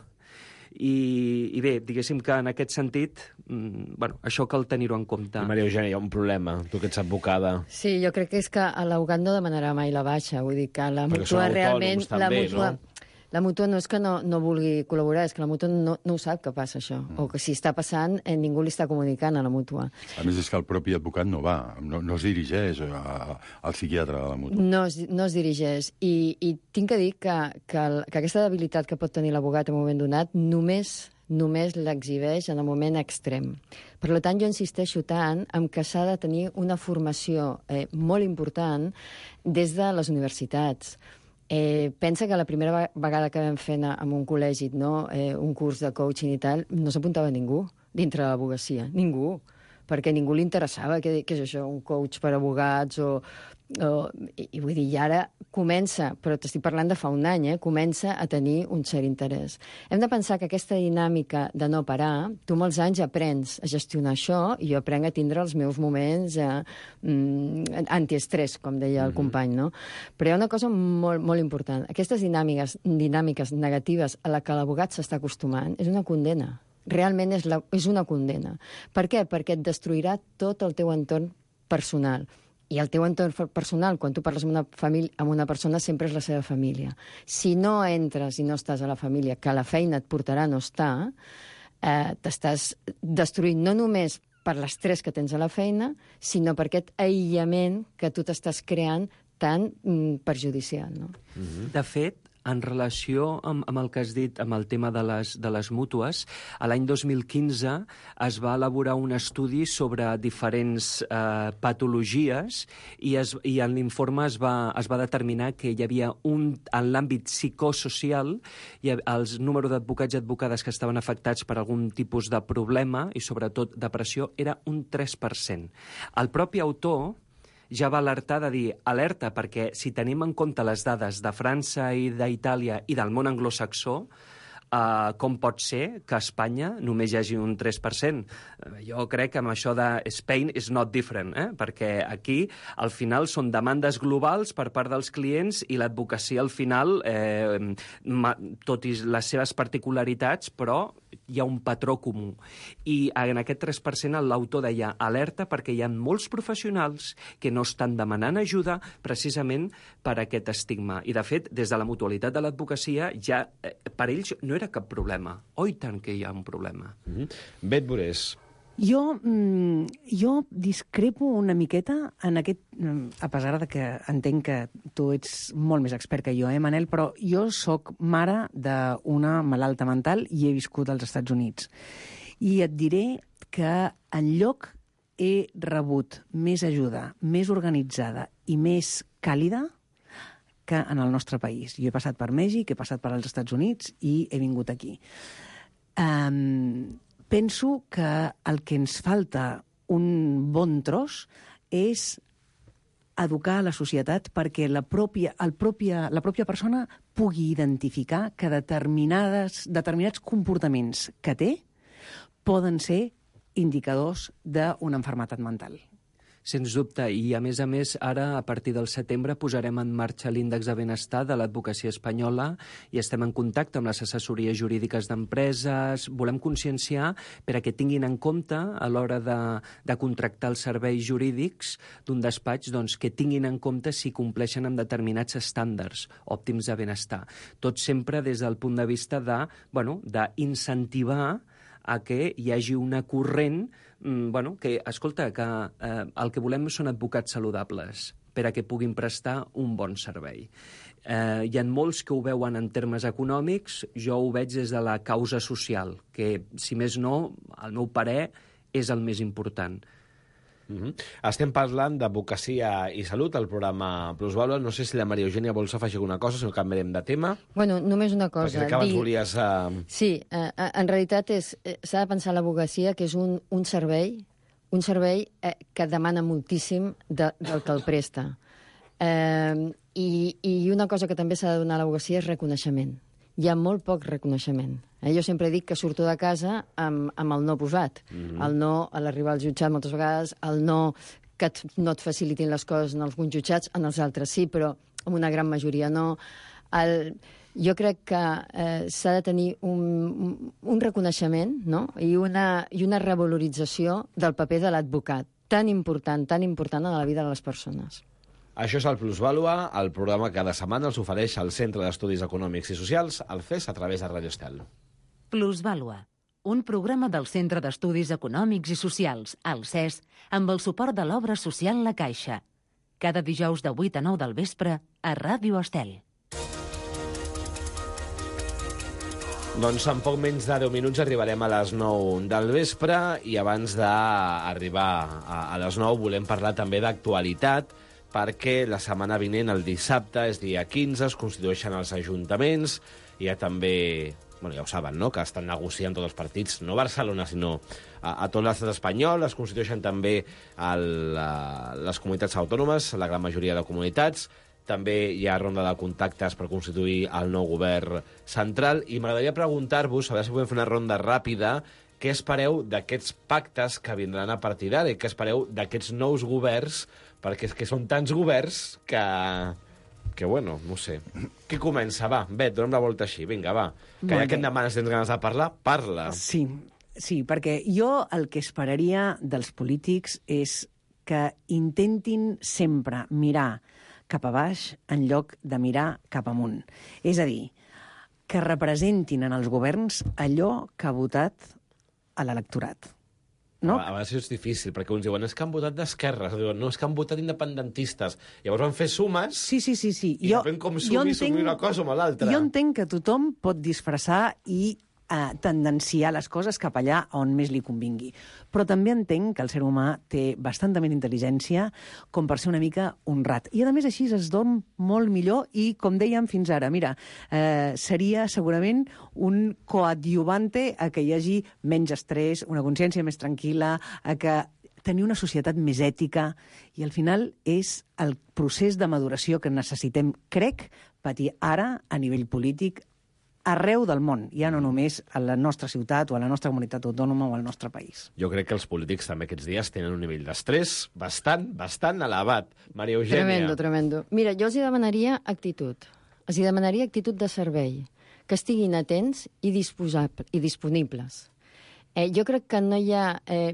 Speaker 8: I bé, diguéssim que en aquest sentit, això cal tenir-ho en compte.
Speaker 7: Maria Eugènia, hi ha un problema, tu que ets advocada.
Speaker 12: Sí, jo crec que és que l'advocat no demanarà mai la baixa, vull dir que la mútua realment... La mútua no és que no vulgui col·laborar, és que la mútua no ho sap que passa això, o que si està passant ningú li està comunicant a la mútua.
Speaker 11: A més, és que el propi advocat no va, no es dirigeix al psiquiatre de la mútua.
Speaker 12: No es dirigeix, i tinc que dir que aquesta debilitat que pot tenir l'advocat en un moment donat només només l'exhibeix en el moment extrem. Per tant, jo insisteixo tant en que s'ha de tenir una formació molt important des de les universitats. Pensa que la primera vegada que vam fer en un col·legi un curs de coaching i tal, no s'apuntava ningú dintre de l'advocacia, ningú, perquè ningú li interessava què és això, un coach per abogats i vull dir, i ara comença, però t'estic parlant de fa un any, comença a tenir un cert interès. Hem de pensar que aquesta dinàmica de no parar, tu molts anys aprens a gestionar això i jo aprenc a tindre els meus moments antiestrès, com deia el company, no? Però hi ha una cosa molt, molt important. Aquestes dinàmiques negatives a la que l'abogat s'està acostumant és una condena. Realment és una condena. Per què? Perquè et destruirà tot el teu entorn personal. I el teu entorn personal, quan tu parles amb una persona, sempre és la seva família. Si no entres i no estàs a la família, que la feina et portarà a no estar, t'estàs destruint no només per l'estrès que tens a la feina, sinó per aquest aïllament que tu t'estàs creant tan perjudicial. No?
Speaker 8: De fet, en relació amb el que has dit, amb el tema de les mútues, l'any 2015 es va elaborar un estudi sobre diferents patologies i en l'informe es va determinar que hi havia en l'àmbit psicosocial el número d'advocats i advocades que estaven afectats per algun tipus de problema i sobretot depressió era un 3%. El propi autor ja va alertar de dir, alerta, perquè si tenim en compte les dades de França i d'Itàlia i del món anglosaxó, com pot ser que a Espanya només hi hagi un 3%? Jo crec que amb això de Spain is not different, perquè aquí al final són demandes globals per part dels clients i l'advocacia al final, tot i les seves particularitats, però hi ha un patró comú. I en aquest 3% l'autor deia alerta perquè hi ha molts professionals que no estan demanant ajuda precisament per aquest estigma. I de fet, des de la mutualitat de l'advocacia, ja per ells no era cap problema. Oi tant que hi ha un problema.
Speaker 7: Bet Borés.
Speaker 10: Jo discrepo una miqueta en aquest, a pesar de que entenc que tu ets molt més expert que jo, Manel, però jo sóc mare d'una malalta mental i he viscut als Estats Units. I et diré que enlloc he rebut més ajuda, més organitzada i més càlida que en el nostre país. Jo he passat per Mèxic, he passat per als Estats Units i he vingut aquí. Penso que el que ens falta un bon tros és educar la societat perquè la pròpia persona pugui identificar que determinats comportaments que té poden ser indicadors d'una malaltia mental.
Speaker 8: Sens dubte, i a més, ara, a partir del setembre, posarem en marxa l'índex de benestar de l'advocacia espanyola i estem en contacte amb les assessories jurídiques d'empreses. Volem conscienciar per a que tinguin en compte a l'hora de contractar els serveis jurídics d'un despatx, doncs, que tinguin en compte si compleixen amb determinats estàndards òptims de benestar. Tot sempre des del punt de vista d'incentivar a que hi hagi una corrent que, escolta, que el que volem són advocats saludables per a que puguin prestar un bon servei. Hi ha molts que ho veuen en termes econòmics, jo ho veig des de la causa social, que, si més no, al meu parer, és el més important.
Speaker 7: Estem parlant d'advocacia i salut al programa Plusvàlua. No sé si la Maria Eugènia vols afegir alguna cosa, si no canviarem de tema.
Speaker 12: Bueno, només una cosa.
Speaker 7: Perquè crec que abans volies...
Speaker 12: Sí, en realitat s'ha de pensar l'advocacia que és un servei que demana moltíssim del que el presta. I una cosa que també s'ha de donar a l'advocacia és reconeixement. Hi ha molt poc reconeixement. Jo sempre dic que surto de casa amb el no posat. El no a l'arribar al jutjat moltes vegades, el no que no et facilitin les coses en alguns jutjats, en els altres sí, però en una gran majoria no. Jo crec que s'ha de tenir un reconeixement, no? I una revalorització del paper de l'advocat, tan important en la vida de les persones.
Speaker 7: Això és el Plusvàlua, el programa que cada setmana els ofereix el Centre d'Estudis Econòmics i Socials, el CES, a través de Radio Estel.
Speaker 4: Plusvàlua, un programa del Centre d'Estudis Econòmics i Socials, el CES, amb el suport de l'obra social La Caixa. Cada dijous de 8 a 9 del vespre a Ràdio Estel.
Speaker 7: Doncs en poc menys de 10 minuts arribarem a les 9 del vespre i abans d'arribar a les 9 volem parlar també d'actualitat perquè la setmana vinent, el dissabte, és dia 15, es constitueixen els ajuntaments, hi ha també, bueno, ja ho saben, no?, que estan negociant tots els partits, no a Barcelona, sinó a tot l'estat espanyol, es constitueixen també les comunitats autònomes, la gran majoria de comunitats, també hi ha ronda de contactes per constituir el nou govern central, i m'agradaria preguntar-vos, a veure si podem fer una ronda ràpida, què espereu d'aquests pactes que vindran a partir d'ara i què espereu d'aquests nous governs, perquè és que són tants governs que bueno, no sé. Qui comença? Va, Bet, dona'm la volta així. Vinga, va. Que ja que em demanes tens ganes de parlar, parla.
Speaker 10: Sí, perquè jo el que esperaria dels polítics és que intentin sempre mirar cap a baix en lloc de mirar cap amunt. És a dir, que representin en els governs allò que ha votat a l'electorat. No?
Speaker 7: A vegades és difícil, perquè uns diuen és que han votat d'esquerres, diuen no, és que han votat independentistes. Llavors van fer sumes
Speaker 10: sí.
Speaker 7: I depèn com sumi una cosa o l'altra.
Speaker 10: Jo entenc que tothom pot disfressar i tendenciar les coses cap allà on més li convingui. Però també entenc que el ser humà té bastanta més intel·ligència com per ser una mica honrat. I a més així es dorm molt millor i, com dèiem fins ara, mira, seria segurament un coadjuvante a que hi hagi menys estrès, una consciència més tranquil·la, a que tenir una societat més ètica, i al final és el procés de maduració que necessitem, crec, patir ara a nivell polític arreu del món, ja no només a la nostra ciutat o a la nostra comunitat autònoma o al nostre país.
Speaker 7: Jo crec que els polítics també aquests dies tenen un nivell d'estrès bastant elevat. Maria Eugènia.
Speaker 12: Tremendo. Mira, jo els hi demanaria actitud. Els hi demanaria actitud de servei, que estiguin atents i disponibles. Jo crec que no hi ha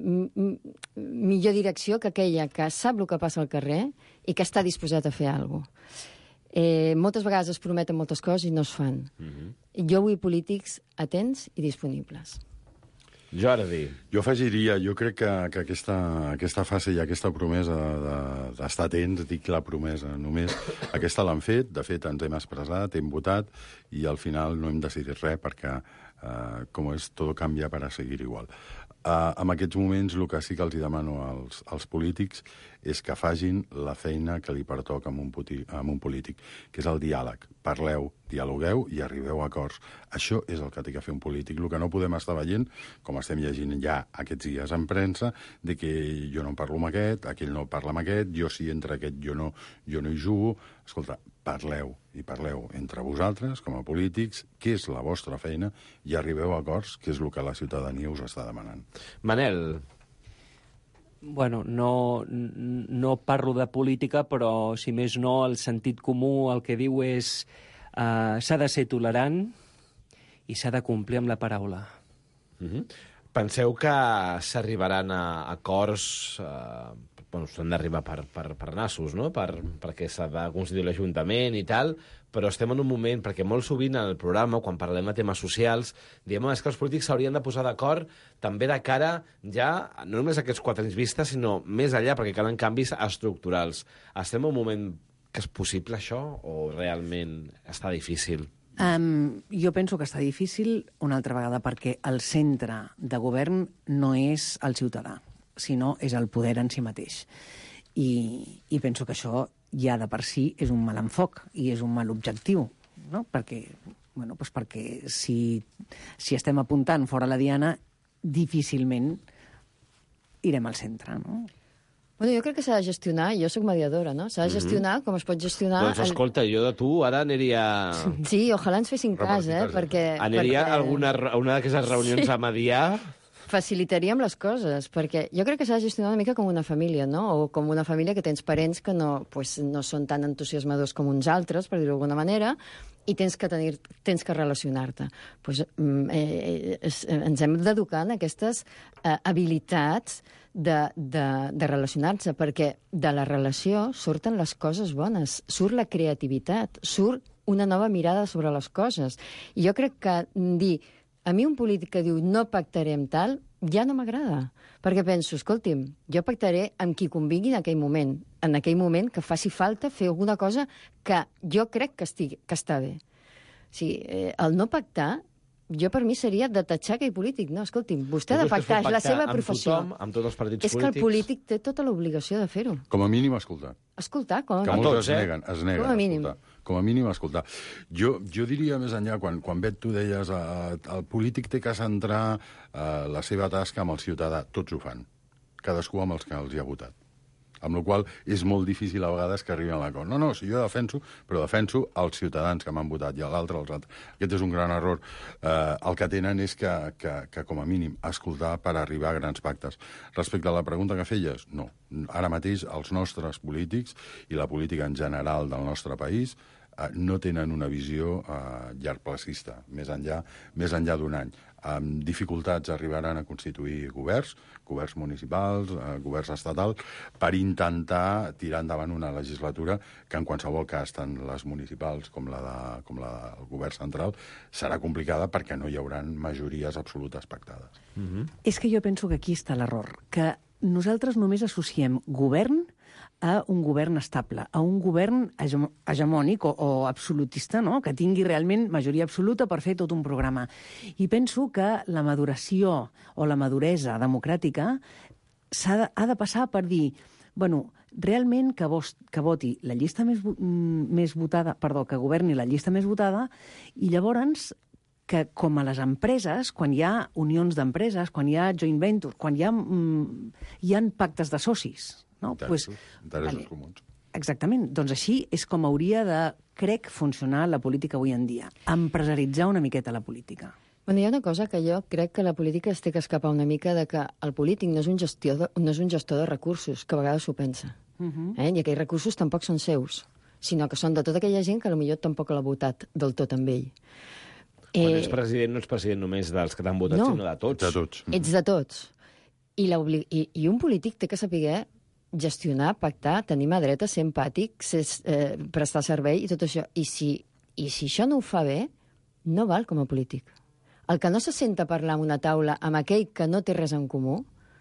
Speaker 12: millor direcció que aquella que sap el que passa al carrer i que està disposat a fer alguna cosa. Moltes vegades es prometen moltes coses i no es fan. Jo vull polítics atents i disponibles.
Speaker 7: Jordi.
Speaker 11: Jo afegiria, jo crec que aquesta fase i aquesta promesa d'estar atents, dic la promesa només, aquesta l'han fet, de fet ens hem expressat, hem votat i al final no hem decidit res perquè, com és, tot canvia per a seguir igual. En aquests moments el que sí que els demano als polítics és que facin la feina que li pertoca a un polític, que és el diàleg. Parleu, dialogueu i arribeu a acords. Això és el que té que fer un polític. El que no podem estar veient, com estem llegint ja aquests dies en premsa, de que jo no parlo amb aquest, aquell no parla amb aquest, jo sí entre aquest jo no hi jugo. Escolta, parleu entre vosaltres, com a polítics, què és la vostra feina, i arribeu a acords, que és el que la ciutadania us està demanant.
Speaker 7: Manel.
Speaker 8: Bueno, no parlo de política, però, si més no, el sentit comú el que diu és s'ha de ser tolerant i s'ha de complir amb la paraula.
Speaker 7: Penseu que s'arribaran a acords... Bueno, s'han d'arribar per nassos, no?, perquè s'ha de constituir l'Ajuntament i tal, però estem en un moment, perquè molt sovint en el programa, quan parlem de temes socials, diem és que els polítics s'haurien de posar d'acord també de cara ja, no només a aquests 4 anys vista, sinó més enllà, perquè calen canvis estructurals. Estem en un moment que és possible això o realment està difícil?
Speaker 10: Jo penso que està difícil una altra vegada perquè el centre de govern no és el ciutadà, sinó és el poder en si mateix. I penso que això ja de per si és un mal enfoc i és un mal objectiu, no? Perquè si estem apuntant fora la diana, difícilment irem al centre, no?
Speaker 12: Bueno, jo crec que s'ha de gestionar, jo sóc mediadora, no? S'ha de gestionar com es pot gestionar...
Speaker 7: Doncs escolta, jo de tu ara aniria...
Speaker 12: Sí, ojalà ens fessin cas, perquè...
Speaker 7: Aniria a una d'aquestes reunions a mediar...
Speaker 12: Facilitaríem les coses, perquè jo crec que s'ha de gestionar una mica com una família, no? O com una família que tens parents que no són tan entusiasmadors com uns altres, per dir-ho d'alguna manera, i tens que relacionar-te. Ens hem d'educar en aquestes habilitats de relacionar-se, perquè de la relació surten les coses bones, surt la creativitat, surt una nova mirada sobre les coses. I jo crec que dir... A mi un polític que diu no pactarem tal, ja no m'agrada. Perquè penso, escolti'm, jo pactaré amb qui convingui en aquell moment que faci falta fer alguna cosa que jo crec que està bé. O sigui, el no pactar jo per mi seria de tatxar aquell polític. No, escolti'm, vostè ha de pactar, és la seva professió.
Speaker 7: Amb tothom, amb tots els partits
Speaker 12: polítics. És que el polític té tota l'obligació de fer-ho.
Speaker 11: Com a mínim, escoltar.
Speaker 12: Escoltar, com a
Speaker 11: mínim. Que molts es neguen
Speaker 12: com a mínim.
Speaker 11: a escoltar. Com a mínim, escoltar. Jo diria més enllà, quan Bet, tu deies, el polític té que centrar la seva tasca amb el ciutadà. Tots ho fan. Cadascú amb els que els hi ha votat. Amb la qual és molt difícil a vegades que arribin a l'acord. No, si jo defenso els ciutadans que m'han votat i l'altre els altres. Aquest és un gran error. El que tenen és que com a mínim, escoltar per arribar a grans pactes. Respecte a la pregunta que feies, no. Ara mateix els nostres polítics i la política en general del nostre país no tenen una visió llargplacista, més enllà d'un any. Amb dificultats arribaran a constituir governs municipals, governs estatals, per intentar tirar endavant una legislatura que en qualsevol cas, tant les municipals com la del govern central, serà complicada perquè no hi haurà majories absolutes pactades.
Speaker 10: És que jo penso que aquí està l'error, que nosaltres només associem govern a un govern estable, a un govern hegemònic o absolutista, no? Que tingui realment majoria absoluta per fer tot un programa. I penso que la maduració o la maduresa democràtica ha de passar per dir, bueno, realment que voti la llista més votada, que governi la llista més votada, i llavors que, com a les empreses, quan hi ha unions d'empreses, quan hi ha joint ventures, quan hi ha pactes de socis, no?
Speaker 11: Interessos comuns.
Speaker 10: Exactament. Doncs així és com hauria de, crec, funcionar la política avui en dia. Empresaritzar una miqueta la política.
Speaker 12: Bueno, hi ha una cosa que jo crec que la política es té que escapar una mica de que el polític no és un gestor de recursos, que a vegades s'ho pensa. I aquells recursos tampoc són seus, sinó que són de tota aquella gent que potser tampoc l'ha votat del tot amb ell.
Speaker 7: Quan ets president, no ets president només dels que t'han votat, sinó de tots.
Speaker 11: De tots.
Speaker 12: Ets de tots. I un polític té que saber gestionar, pactar, tenir mà dreta, ser empàtic, prestar servei i tot això. I si això no ho fa bé, no val com a polític. El que no se senta parlar en una taula amb aquell que no té res en comú,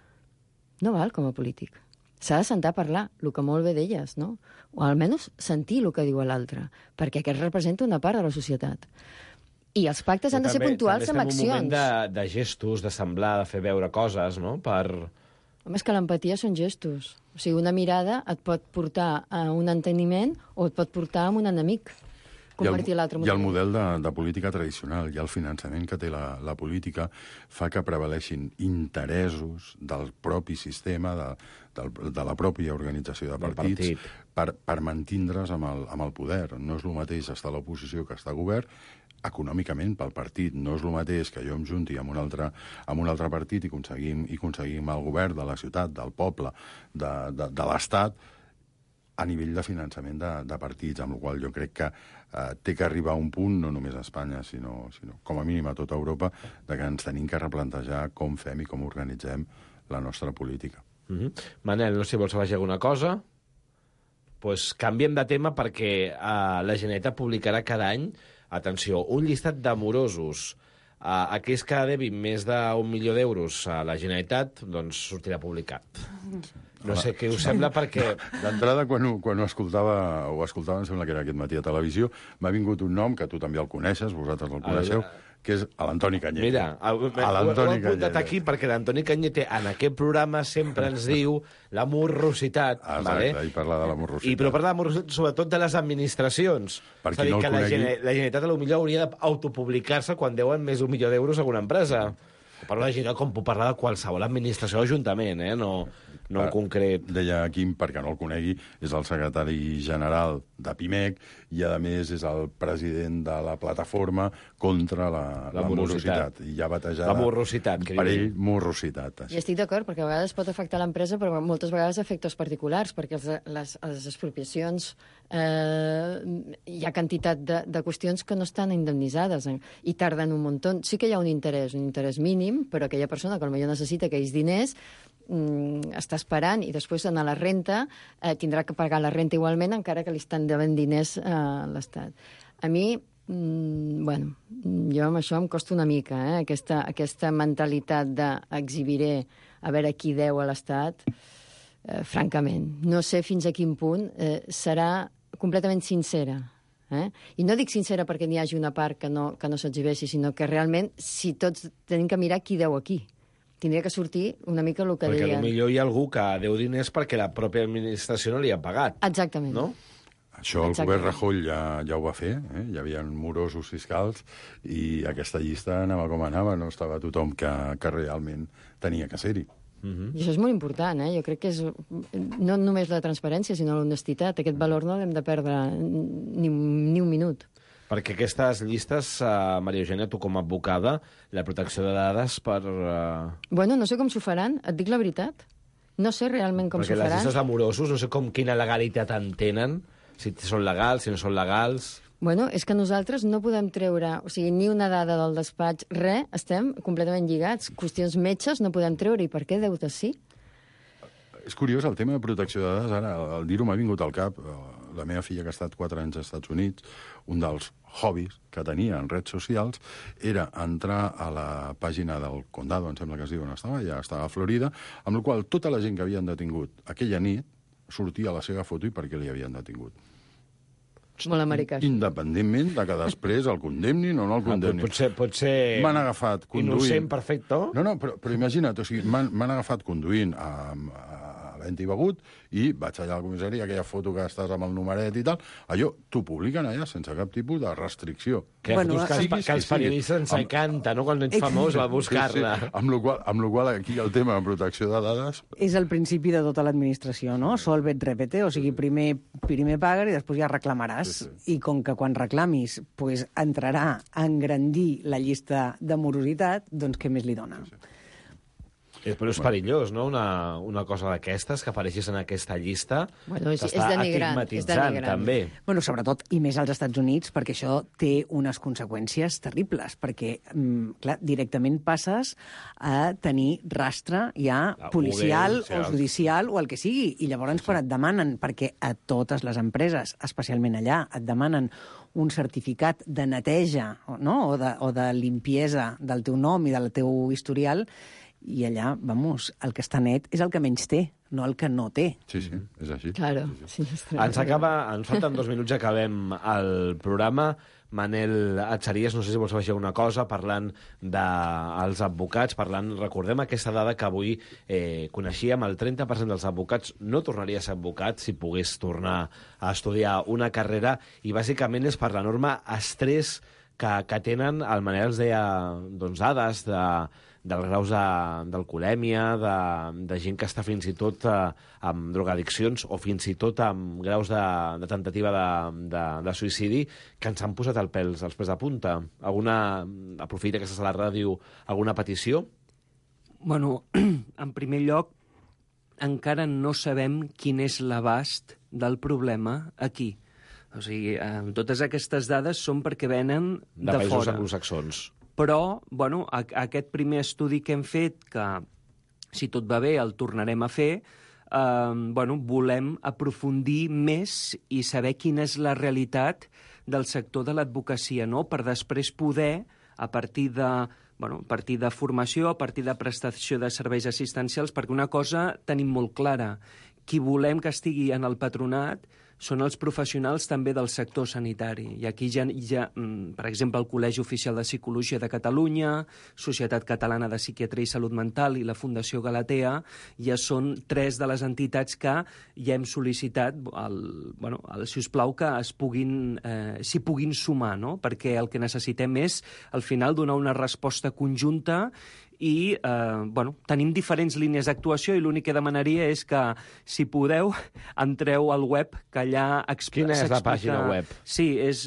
Speaker 12: no val com a polític. S'ha de sentar a parlar el que molt bé d'elles, no? O almenys sentir el que diu l'altre, perquè aquest representa una part de la societat. I els pactes han de ser puntuals amb accions.
Speaker 7: També estem en un moment de gestos, de semblar, de fer veure coses, no?,
Speaker 12: Home, és que l'empatia són gestos. O sigui, una mirada et pot portar a un enteniment o et pot portar a un enemic. Compartir l'altre
Speaker 11: model. I el model de política tradicional i el finançament que té la política fa que prevaleixin interessos del propi sistema, de la pròpia organització de partits, per mantindre's amb el poder. No és el mateix estar a l'oposició que estar a govern, econòmicament pel partit. No és el mateix que jo em junti amb un altre partit i aconseguim el govern de la ciutat, del poble, de l'Estat, a nivell de finançament de partits, amb la qual jo crec que té que arribar a un punt, no només a Espanya, sinó com a mínim a tota Europa, de que ens tenim que replantejar com fem i com organitzem la nostra política.
Speaker 7: Manel, no sé si vols afegir alguna cosa? Doncs canviem de tema perquè la Generalitat publicarà cada any, atenció, un llistat de morosos. Aquells que devin més d'1 milió d'euros a la Generalitat, doncs sortirà publicat. No sé què us sembla, perquè...
Speaker 11: D'entrada, quan ho escoltava, em sembla que era aquest matí a televisió, m'ha vingut un nom que tu també el coneixes, vosaltres el coneixeu, que és l'Antoni Cañete.
Speaker 7: Mira, ho he apuntat aquí perquè l'Antoni Cañete en aquest programa sempre ens diu la morrositat.
Speaker 11: Exacte, i parla de la morrositat.
Speaker 7: Però parla de morrositat sobretot de les administracions.
Speaker 11: Per qui no el conegui...
Speaker 7: La Generalitat potser hauria d'autopublicar-se quan deuen més d'1 milió d'euros a una empresa. Parlo de Generalitat com puc parlar de qualsevol administració o ajuntament, no en concret.
Speaker 11: Deia Quim, perquè no el conegui, és el secretari general de PIMEC i, a més, és el president de la plataforma contra la morositat. I ja batejada...
Speaker 7: La morositat.
Speaker 11: Per ell, morositat.
Speaker 12: I estic d'acord, perquè a vegades pot afectar l'empresa, però moltes vegades afecta els particulars, perquè les expropiacions hi ha quantitat de qüestions que no estan indemnitzades i tarden un muntó. Sí que hi ha un interès mínim, però aquella persona que potser necessita aquells diners està esperant i després en la renta tindrà que pagar la renta igualment encara que li estan devent diners a l'Estat. A mi, jo amb això em costa una mica, aquesta mentalitat d'exhibiré a veure qui deu a l'Estat, francament. No sé fins a quin punt serà completament sincera. I no dic sincera perquè n'hi hagi una part que no s'exhibeixi, sinó que realment, si tots tenim que mirar qui deu aquí. Tindria que sortir una mica el que
Speaker 7: perquè
Speaker 12: deien.
Speaker 7: potser hi ha algú que deu diners perquè la pròpia administració no li ha pagat.
Speaker 12: Exactament.
Speaker 7: No?
Speaker 11: Això el govern Rajoy ja ho va fer, hi havia morosos fiscals i aquesta llista anava com anava, no estava tothom que realment tenia que ser-hi.
Speaker 12: I això és molt important, Jo crec que és no només la transparència, sinó l'honestitat. Aquest valor no l'hem de perdre ni un minut.
Speaker 7: Perquè aquestes llistes, Maria Eugènia, tu com a advocada, la protecció de dades per...
Speaker 12: Bueno, no sé com s'ho faran, et dic la veritat. No sé realment com s'ho faran.
Speaker 7: Perquè les llistes d'amorosos, no sé quina legalitat en tenen, si són legals, si no són legals...
Speaker 12: Bueno, és que nosaltres no podem treure, o sigui, ni una dada del despatx, res, estem completament lligats. Qüestions metges no podem treure, i per què deutes sí?
Speaker 11: És curiós, el tema de protecció de dades, ara, al dir-ho m'ha vingut al cap, la meva filla que ha estat 4 anys als Estats Units, un dels hobbies que tenia en redes socials era entrar a la pàgina del condado, em sembla que es diu on estava, ja estava a Florida, amb la qual tota la gent que havien detingut aquella nit sortia la seva foto i per què li havien detingut.
Speaker 12: Molt americà.
Speaker 11: Independentment de que després el condemnin o no el condemnin.
Speaker 7: Potser
Speaker 11: m'han agafat conduint...
Speaker 7: Innocent, perfecte.
Speaker 11: No, però imagina't, o sigui, m'han agafat conduint a havent i begut i vaig allà a la comissaria, aquella foto que estàs amb el numeret i tal, allò t'ho publiquen allà sense cap tipus de restricció.
Speaker 7: Que els periodistes ens encanta, no? Quan ets famós va buscar-la.
Speaker 11: Sí. Amb la qual aquí el tema de protecció de dades...
Speaker 10: És el principi de tota l'administració, no? Solve et repete, o sigui, primer pagues i després ja reclamaràs. Sí. I com que quan reclamis pues, entrarà a engrandir la llista de morositat, doncs què més li dona? Sí.
Speaker 7: Però és perillós, no? Una cosa d'aquestes, que apareixis en aquesta llista,
Speaker 12: t'està
Speaker 7: estigmatitzant, també.
Speaker 10: Bueno, sobretot, i més als Estats Units, perquè això té unes conseqüències terribles, perquè, clar, directament passes a tenir rastre ja policial o judicial o el que sigui, i llavors quan et demanen, perquè a totes les empreses, especialment allà, et demanen un certificat de neteja, no? o de limpiesa del teu nom i del teu historial, i allà, vamos, el que està net és el que menys té, no el que no té.
Speaker 11: Sí, és així.
Speaker 12: Claro.
Speaker 11: Sí.
Speaker 7: Ens falten 2 minuts i acabem el programa. Manel Atxaries, no sé si vols afegir una cosa, parlant dels advocats, recordem aquesta dada que avui coneixíem, el 30% dels advocats no tornaria a ser advocat si pogués tornar a estudiar una carrera, i bàsicament és per l'enorme estrès que tenen, al Manel els deia dades dels graus d'alcoholèmia, de gent que està fins i tot amb drogadiccions o fins i tot amb graus de tentativa de suïcidi, que ens han posat els pèls de punta. Aprofita que estàs a la ràdio, alguna petició?
Speaker 8: Bueno, en primer lloc, encara no sabem quin és l'abast del problema aquí. O sigui, totes aquestes dades són perquè venen de fora.
Speaker 7: De països anglosaxons.
Speaker 8: Però, bueno, aquest primer estudi que hem fet, que si tot va bé el tornarem a fer, volem aprofundir més i saber quina és la realitat del sector de l'advocacia, no? Per després poder, a partir de formació, a partir de prestació de serveis assistencials, perquè una cosa tenim molt clara, qui volem que estigui en el patronat són els professionals també del sector sanitari. I aquí ja, per exemple, el Col·legi Oficial de Psicologia de Catalunya, Societat Catalana de Psiquiatria i Salut Mental i la Fundació Galatea, ja són 3 de les entitats que ja hem sol·licitat, si us plau, que s'hi puguin sumar, no? Perquè el que necessitem és, al final, donar una resposta conjunta i, tenim diferents línies d'actuació i l'únic que demanaria és que, si podeu, entreu al web, que allà
Speaker 7: Quina és la pàgina web?
Speaker 8: Sí, és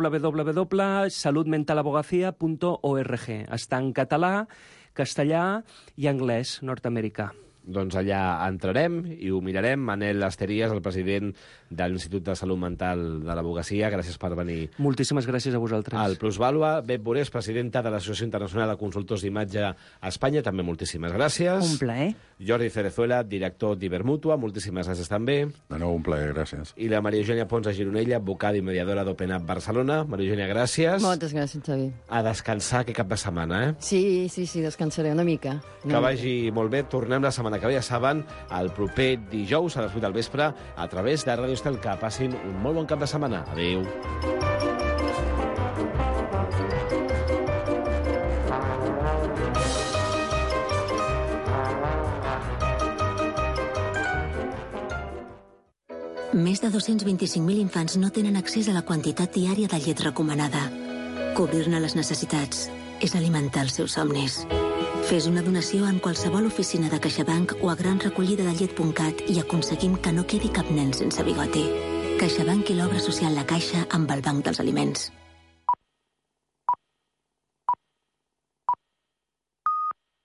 Speaker 8: www.saludmentalabogacía.org. Està en català, castellà i anglès nord-americà.
Speaker 7: Doncs allà entrarem i ho mirarem. Manel Atxaries, el president de l'Institut de Salut Mental de l'Advocacia, gràcies per venir.
Speaker 8: Moltíssimes gràcies a vosaltres.
Speaker 7: El Plusvàlua, Bet Borés, presidenta de l'Associació Internacional de Consultors d'Imatge a Espanya, també moltíssimes gràcies.
Speaker 10: Un plaer.
Speaker 7: Jordi Cerezuela, director d'Ibermutua, moltíssimes gràcies també.
Speaker 11: De nou, un plaer, gràcies.
Speaker 7: I la Maria Eugènia Pons de Gironella, advocada i mediadora d'Open Up Barcelona. Maria Eugènia, gràcies.
Speaker 12: Moltes gràcies, Xavi.
Speaker 7: A descansar aquest cap de setmana, eh?
Speaker 12: Sí, descansaré una mica.
Speaker 7: Que vagi molt bé. Tornem la setmana que ve, ja saben, el proper dijous a les 8 del vespre a través de Ràdio Estel. Que passin un molt bon cap de setmana. Adéu.
Speaker 6: Més de 225.000 infants no tenen accés a la quantitat diària de llet recomanada. Cobrir-ne les necessitats és alimentar els seus somnis. Fes una donació en qualsevol oficina de CaixaBank o a granrecollidadellet.cat i aconseguim que no quedi cap nen sense bigoti. CaixaBank i l'obra social La Caixa amb el Banc dels Aliments.